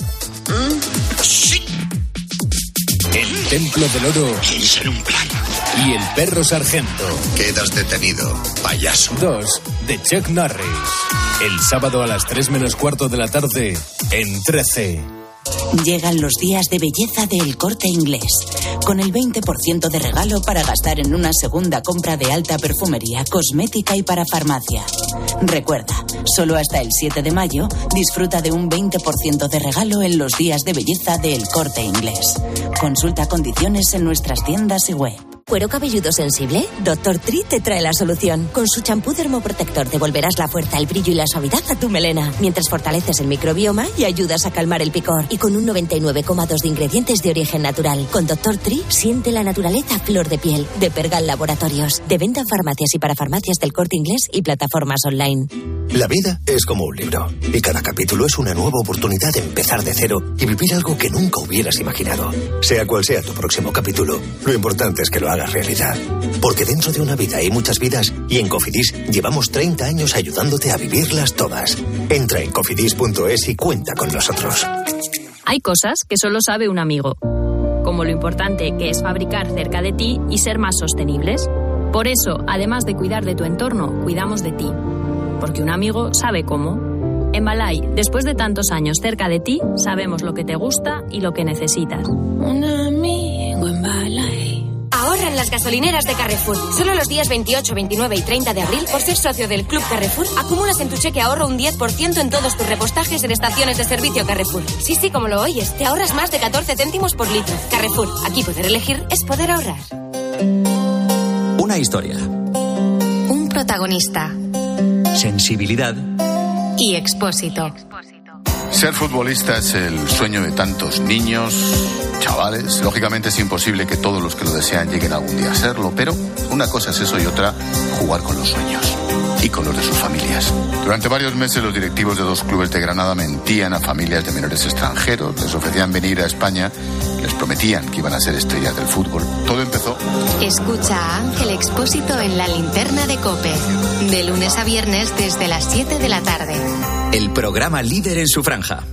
El Templo del Oro. Piensa en un plan. Y el Perro Sargento. Quedas detenido, payaso. 2 de Chuck Norris. El sábado a las 3 menos cuarto de la tarde en 13. Llegan los días de belleza de El Corte Inglés, con el 20% de regalo para gastar en una segunda compra de alta perfumería, cosmética y para farmacia. Recuerda, solo hasta el 7 de mayo disfruta de un 20% de regalo en los días de belleza de El Corte Inglés. Consulta condiciones en nuestras tiendas y web. ¿Cuero cabelludo sensible? Dr. Tri te trae la solución. Con su champú dermoprotector devolverás la fuerza, el brillo y la suavidad a tu melena, mientras fortaleces el microbioma y ayudas a calmar el picor. Y con un 99,2 de ingredientes de origen natural. Con Dr. Tri siente la naturaleza a flor de piel. De Pergal Laboratorios. De venta en farmacias y para farmacias del Corte Inglés y plataformas online. La vida es como un libro y cada capítulo es una nueva oportunidad de empezar de cero y vivir algo que nunca hubieras imaginado. Sea cual sea tu próximo capítulo, lo importante es que lo hagas realidad. Porque dentro de una vida hay muchas vidas y en Cofidis llevamos 30 años ayudándote a vivirlas todas. Entra en cofidis.es y cuenta con nosotros. Hay cosas que solo sabe un amigo, como lo importante que es fabricar cerca de ti y ser más sostenibles. Por eso, además de cuidar de tu entorno, cuidamos de ti. Porque un amigo sabe cómo. En Balay, después de tantos años cerca de ti, sabemos lo que te gusta y lo que necesitas. Un amigo en Balay. Ahorra en las gasolineras de Carrefour. Solo los días 28, 29 y 30 de abril, por ser socio del Club Carrefour, acumulas en tu cheque ahorro un 10% en todos tus repostajes en estaciones de servicio Carrefour. Sí, como lo oyes, te ahorras más de 14 céntimos por litro. Carrefour, aquí poder elegir es poder ahorrar. Una historia. Un protagonista. Sensibilidad. Y Expósito. Ser futbolista es el sueño de tantos niños, chavales. Lógicamente es imposible que todos los que lo desean lleguen algún día a serlo, pero una cosa es eso y otra, jugar con los sueños y con los de sus familias. Durante varios meses los directivos de 2 clubes de Granada mentían a familias de menores extranjeros, les ofrecían venir a España, les prometían que iban a ser estrellas del fútbol. Todo empezó. Escucha a Ángel Expósito en La Linterna de COPE, de lunes a viernes desde las 7 de la tarde. El programa líder en su franja.